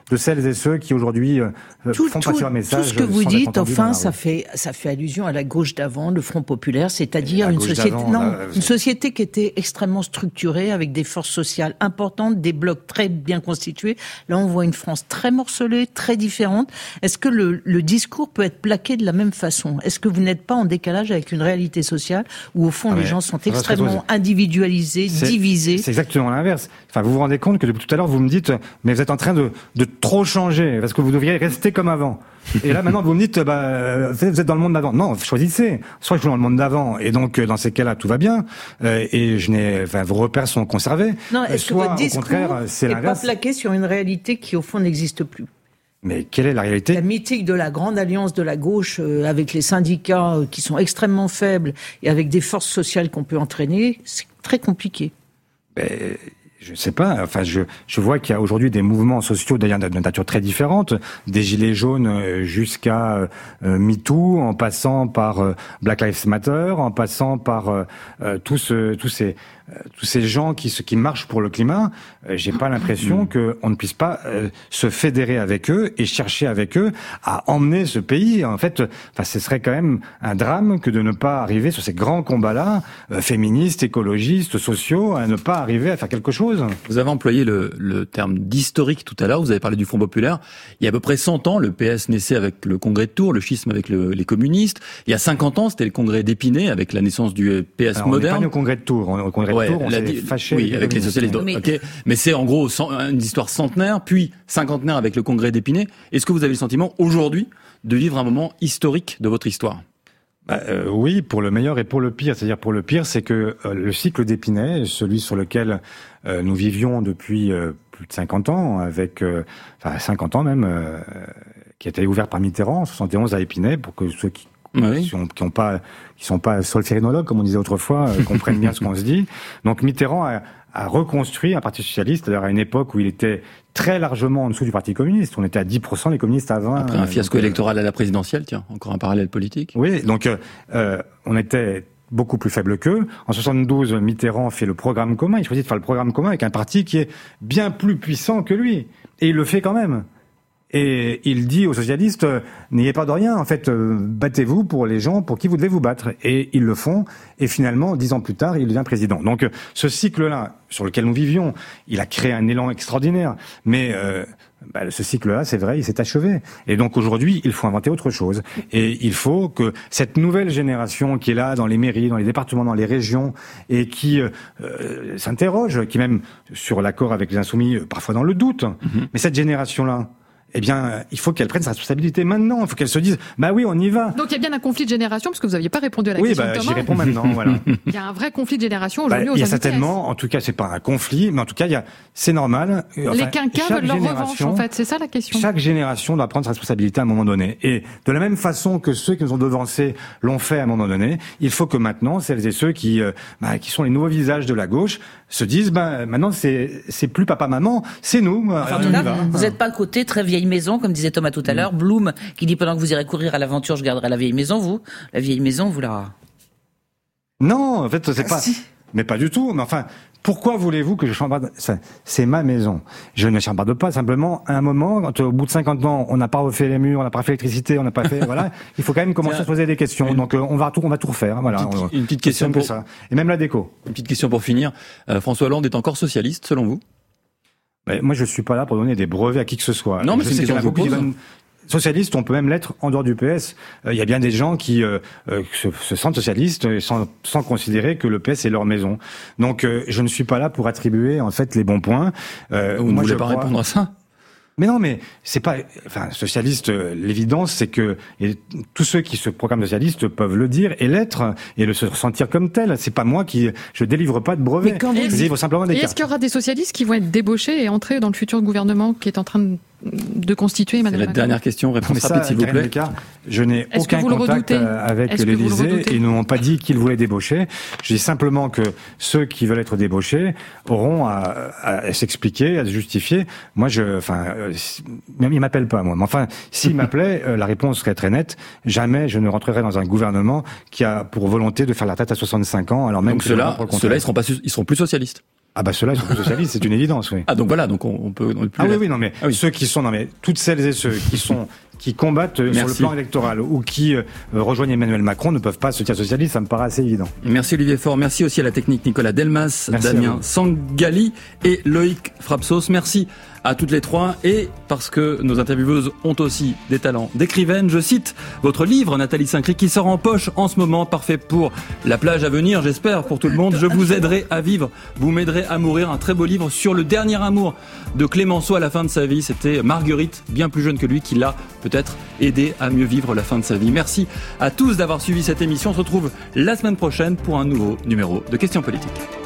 Speaker 4: de celles et ceux qui aujourd'hui euh,
Speaker 5: tout,
Speaker 4: font
Speaker 5: tout,
Speaker 4: passer leur message.
Speaker 5: Tout ce que vous dites, enfin, ça fait ça fait allusion à la gauche d'avant, le Front populaire, c'est-à-dire une société, non, là, une société qui était extrêmement structurée avec des forces sociales importantes, des blocs très bien constitués. Là, on voit une France très morcelée, très différente. Est-ce que le, le discours peut être plaqué de la même façon? Est-ce que vous n'êtes pas en décalage avec une réalité sociale où, au fond, ah les gens sont extrêmement individualisés,
Speaker 4: c'est,
Speaker 5: divisés?
Speaker 4: C'est exactement l'inverse. Enfin, vous vous rendez compte que depuis tout à l'heure, vous me dites, mais vous êtes en train de, de trop changer, parce que vous devriez rester comme avant. Et là, maintenant, vous me dites, bah, vous êtes dans le monde d'avant. Non, choisissez. Soit je suis dans le monde d'avant, et donc, dans ces cas-là, tout va bien, euh, et je n'ai, enfin, vos repères sont conservés.
Speaker 5: Non, est-ce
Speaker 4: Soit,
Speaker 5: que votre discours
Speaker 4: au contraire, c'est
Speaker 5: n'est pas plaqué sur une réalité qui, au fond, n'existe plus?
Speaker 4: Mais quelle est la réalité?
Speaker 5: La mythique de la grande alliance de la gauche, euh, avec les syndicats euh, qui sont extrêmement faibles, et avec des forces sociales qu'on peut entraîner, c'est très compliqué.
Speaker 4: Ben, je sais pas. Enfin, je, je vois qu'il y a aujourd'hui des mouvements sociaux d'ailleurs de nature très différente, des gilets jaunes jusqu'à euh, MeToo, en passant par euh, Black Lives Matter, en passant par euh, euh, tous, euh, tous ces euh, tous ces gens qui qui marchent pour le climat. Euh, j'ai pas l'impression que on ne puisse pas euh, se fédérer avec eux et chercher avec eux à emmener ce pays. En fait, enfin, ce serait quand même un drame que de ne pas arriver sur ces grands combats-là, euh, féministes, écologistes, sociaux, à ne pas arriver à faire quelque chose.
Speaker 2: Vous avez employé le, le terme d'historique tout à l'heure, vous avez parlé du Front populaire. Il y a à peu près cent ans, le P S naissait avec le congrès de Tours, le schisme avec le, les communistes. Il y a cinquante ans, c'était le congrès d'Épinay avec la naissance du P S
Speaker 4: Alors,
Speaker 2: moderne.
Speaker 4: On n'est pas au congrès de Tours, au congrès de
Speaker 2: ouais,
Speaker 4: Tours, on s'est
Speaker 2: dit,
Speaker 4: fâché.
Speaker 2: Oui, avec les socialistes.
Speaker 5: Mais...
Speaker 2: Okay. Mais c'est en gros une histoire centenaire, puis cinquantenaire avec le congrès d'Épinay. Est-ce que vous avez le sentiment aujourd'hui de vivre un moment historique de votre histoire?
Speaker 4: Bah, euh, oui, pour le meilleur et pour le pire. C'est-à-dire pour le pire, c'est que euh, le cycle d'Épinay, celui sur lequel euh, nous vivions depuis euh, plus de cinquante ans, avec, euh, enfin cinquante ans même, euh, qui a été ouvert par Mitterrand en soixante et onze à Épinay, pour que ceux qui
Speaker 2: oui.
Speaker 4: qui sont, qui ont pas, qui sont pas solférinologues comme on disait autrefois, euh, comprennent bien ce qu'on se dit. Donc Mitterrand a, a reconstruit un parti socialiste, d'ailleurs à une époque où il était très largement en dessous du Parti communiste. On était à dix pour cent, les communistes à vingt.
Speaker 2: Après un fiasco
Speaker 4: donc,
Speaker 2: électoral à la présidentielle, tiens, encore un parallèle politique.
Speaker 4: Oui, donc euh, on était beaucoup plus faible qu'eux. En soixante-douze, Mitterrand fait le programme commun. Il choisit de faire le programme commun avec un parti qui est bien plus puissant que lui. Et il le fait quand même. Et il dit aux socialistes, euh, n'ayez pas de rien, en fait, euh, battez-vous pour les gens pour qui vous devez vous battre. Et ils le font, et finalement, dix ans plus tard, il devient président. Donc, euh, ce cycle-là, sur lequel nous vivions, il a créé un élan extraordinaire. Mais euh, bah, ce cycle-là, c'est vrai, il s'est achevé. Et donc, aujourd'hui, il faut inventer autre chose. Et il faut que cette nouvelle génération qui est là, dans les mairies, dans les départements, dans les régions, et qui euh, euh, s'interroge, qui même, sur l'accord avec les Insoumis, parfois dans le doute, mm-hmm. mais cette génération-là, eh bien, il faut qu'elle prenne sa responsabilité maintenant. Il faut qu'elle se dise, bah oui, on y va.
Speaker 6: Donc il y a bien un conflit de génération, parce que vous n'aviez pas répondu à la
Speaker 4: oui,
Speaker 6: question
Speaker 4: bah,
Speaker 6: de Thomas.
Speaker 4: Oui, j'y réponds maintenant, voilà.
Speaker 6: Il y a un vrai conflit de génération aujourd'hui.
Speaker 4: Bah, il y a certainement, en tout cas, c'est pas un conflit, mais en tout cas, il y a, c'est normal.
Speaker 6: Enfin, les quinquas veulent leur revanche, en fait. C'est ça la question.
Speaker 4: Chaque génération doit prendre sa responsabilité à un moment donné. Et de la même façon que ceux qui nous ont devancés l'ont fait à un moment donné, il faut que maintenant, celles et ceux qui, euh, bah, qui sont les nouveaux visages de la gauche, se disent, bah, maintenant, c'est, c'est plus papa-maman, c'est nous.
Speaker 8: Enfin, en tout cas, vous n'êtes pas le côté très vieille maison, comme disait Thomas tout à l'heure. Blum, qui dit pendant que vous irez courir à l'aventure, je garderai la vieille maison. Vous, la vieille maison, vous la...
Speaker 4: Non, en fait, c'est
Speaker 8: ah,
Speaker 4: pas...
Speaker 8: Si.
Speaker 4: Mais pas du tout. Mais enfin, pourquoi voulez-vous que je chambarde? C'est ma maison. Je ne chambarde pas. Simplement, à un moment, quand au bout de cinquante ans, on n'a pas refait les murs, on n'a pas fait l'électricité, on n'a pas fait... voilà. Il faut quand même commencer Tiens, à se poser des questions. Une... Donc, on va tout, on va tout refaire. Voilà.
Speaker 2: Une petite, une petite question
Speaker 4: pour...
Speaker 2: ça.
Speaker 4: Et même la déco.
Speaker 2: Une petite question pour finir. Euh, François Hollande est encore socialiste, selon vous?
Speaker 4: Mais moi, je suis pas là pour donner des brevets à qui que ce soit.
Speaker 2: Non, mais
Speaker 4: je
Speaker 2: c'est une question que je vous pose.
Speaker 4: Donnent... Socialiste, on peut même l'être en dehors du P S. Il euh, y a bien des gens qui euh, euh, se, se sentent socialistes sans, sans considérer que le P S est leur maison. Donc, euh, je ne suis pas là pour attribuer en fait les bons points.
Speaker 2: Euh, Vous ne voulez pas crois... répondre à ça?
Speaker 4: Mais non, mais c'est pas, enfin, socialiste, euh, l'évidence, c'est que et tous ceux qui se proclament socialistes peuvent le dire et l'être et le se ressentir comme tel. C'est pas moi qui, je délivre pas de brevet. Mais quand je délivre simplement des
Speaker 6: et
Speaker 4: cartes.
Speaker 6: Est-ce qu'il y aura des socialistes qui vont être débauchés et entrer dans le futur gouvernement qui est en train de de constituer Emmanuel Macron?
Speaker 2: La dernière question, réponse
Speaker 4: ça,
Speaker 2: rapide s'il vous plaît.
Speaker 4: Descartes, je n'ai aucun contact avec l'Élysée et ils ne m'ont pas dit qu'ils voulaient débaucher. Je dis simplement que ceux qui veulent être débauchés auront à, à s'expliquer, à se justifier. Moi, je, enfin, euh, ils m'appellent pas moi, mais enfin, s'ils m'appelaient, euh, la réponse serait très nette. Jamais je ne rentrerai dans un gouvernement qui a pour volonté de faire la tête à soixante-cinq ans, alors même
Speaker 2: Donc
Speaker 4: que
Speaker 2: ceux-là, ceux-là, ils seront pas, ils seront plus socialistes.
Speaker 4: Ah bah ceux-là, ils sont plus socialistes, c'est une évidence, oui.
Speaker 2: Ah donc voilà, donc on, on peut... On peut plus
Speaker 4: ah
Speaker 2: la...
Speaker 4: oui, oui, non mais ah, oui. ceux qui sont... Non mais toutes celles et ceux qui sont... qui combattent Merci. sur le plan électoral ou qui euh, rejoignent Emmanuel Macron ne peuvent pas se dire socialistes, ça me paraît assez évident.
Speaker 2: Merci Olivier Faure, merci aussi à la technique Nicolas Delmas, Merci Damien Sangali et Loïc Frapsos. Merci à toutes les trois, et parce que nos intervieweuses ont aussi des talents d'écrivaine, je cite votre livre, Nathalie Saint-Cric, qui sort en poche en ce moment, parfait pour la plage à venir, j'espère, pour tout le monde. Je vous aiderai à vivre, vous m'aiderez à mourir, un très beau livre sur le dernier amour de Clémenceau à la fin de sa vie. C'était Marguerite, bien plus jeune que lui, qui l'a peut-être aidé à mieux vivre la fin de sa vie. Merci à tous d'avoir suivi cette émission. On se retrouve la semaine prochaine pour un nouveau numéro de Questions politiques.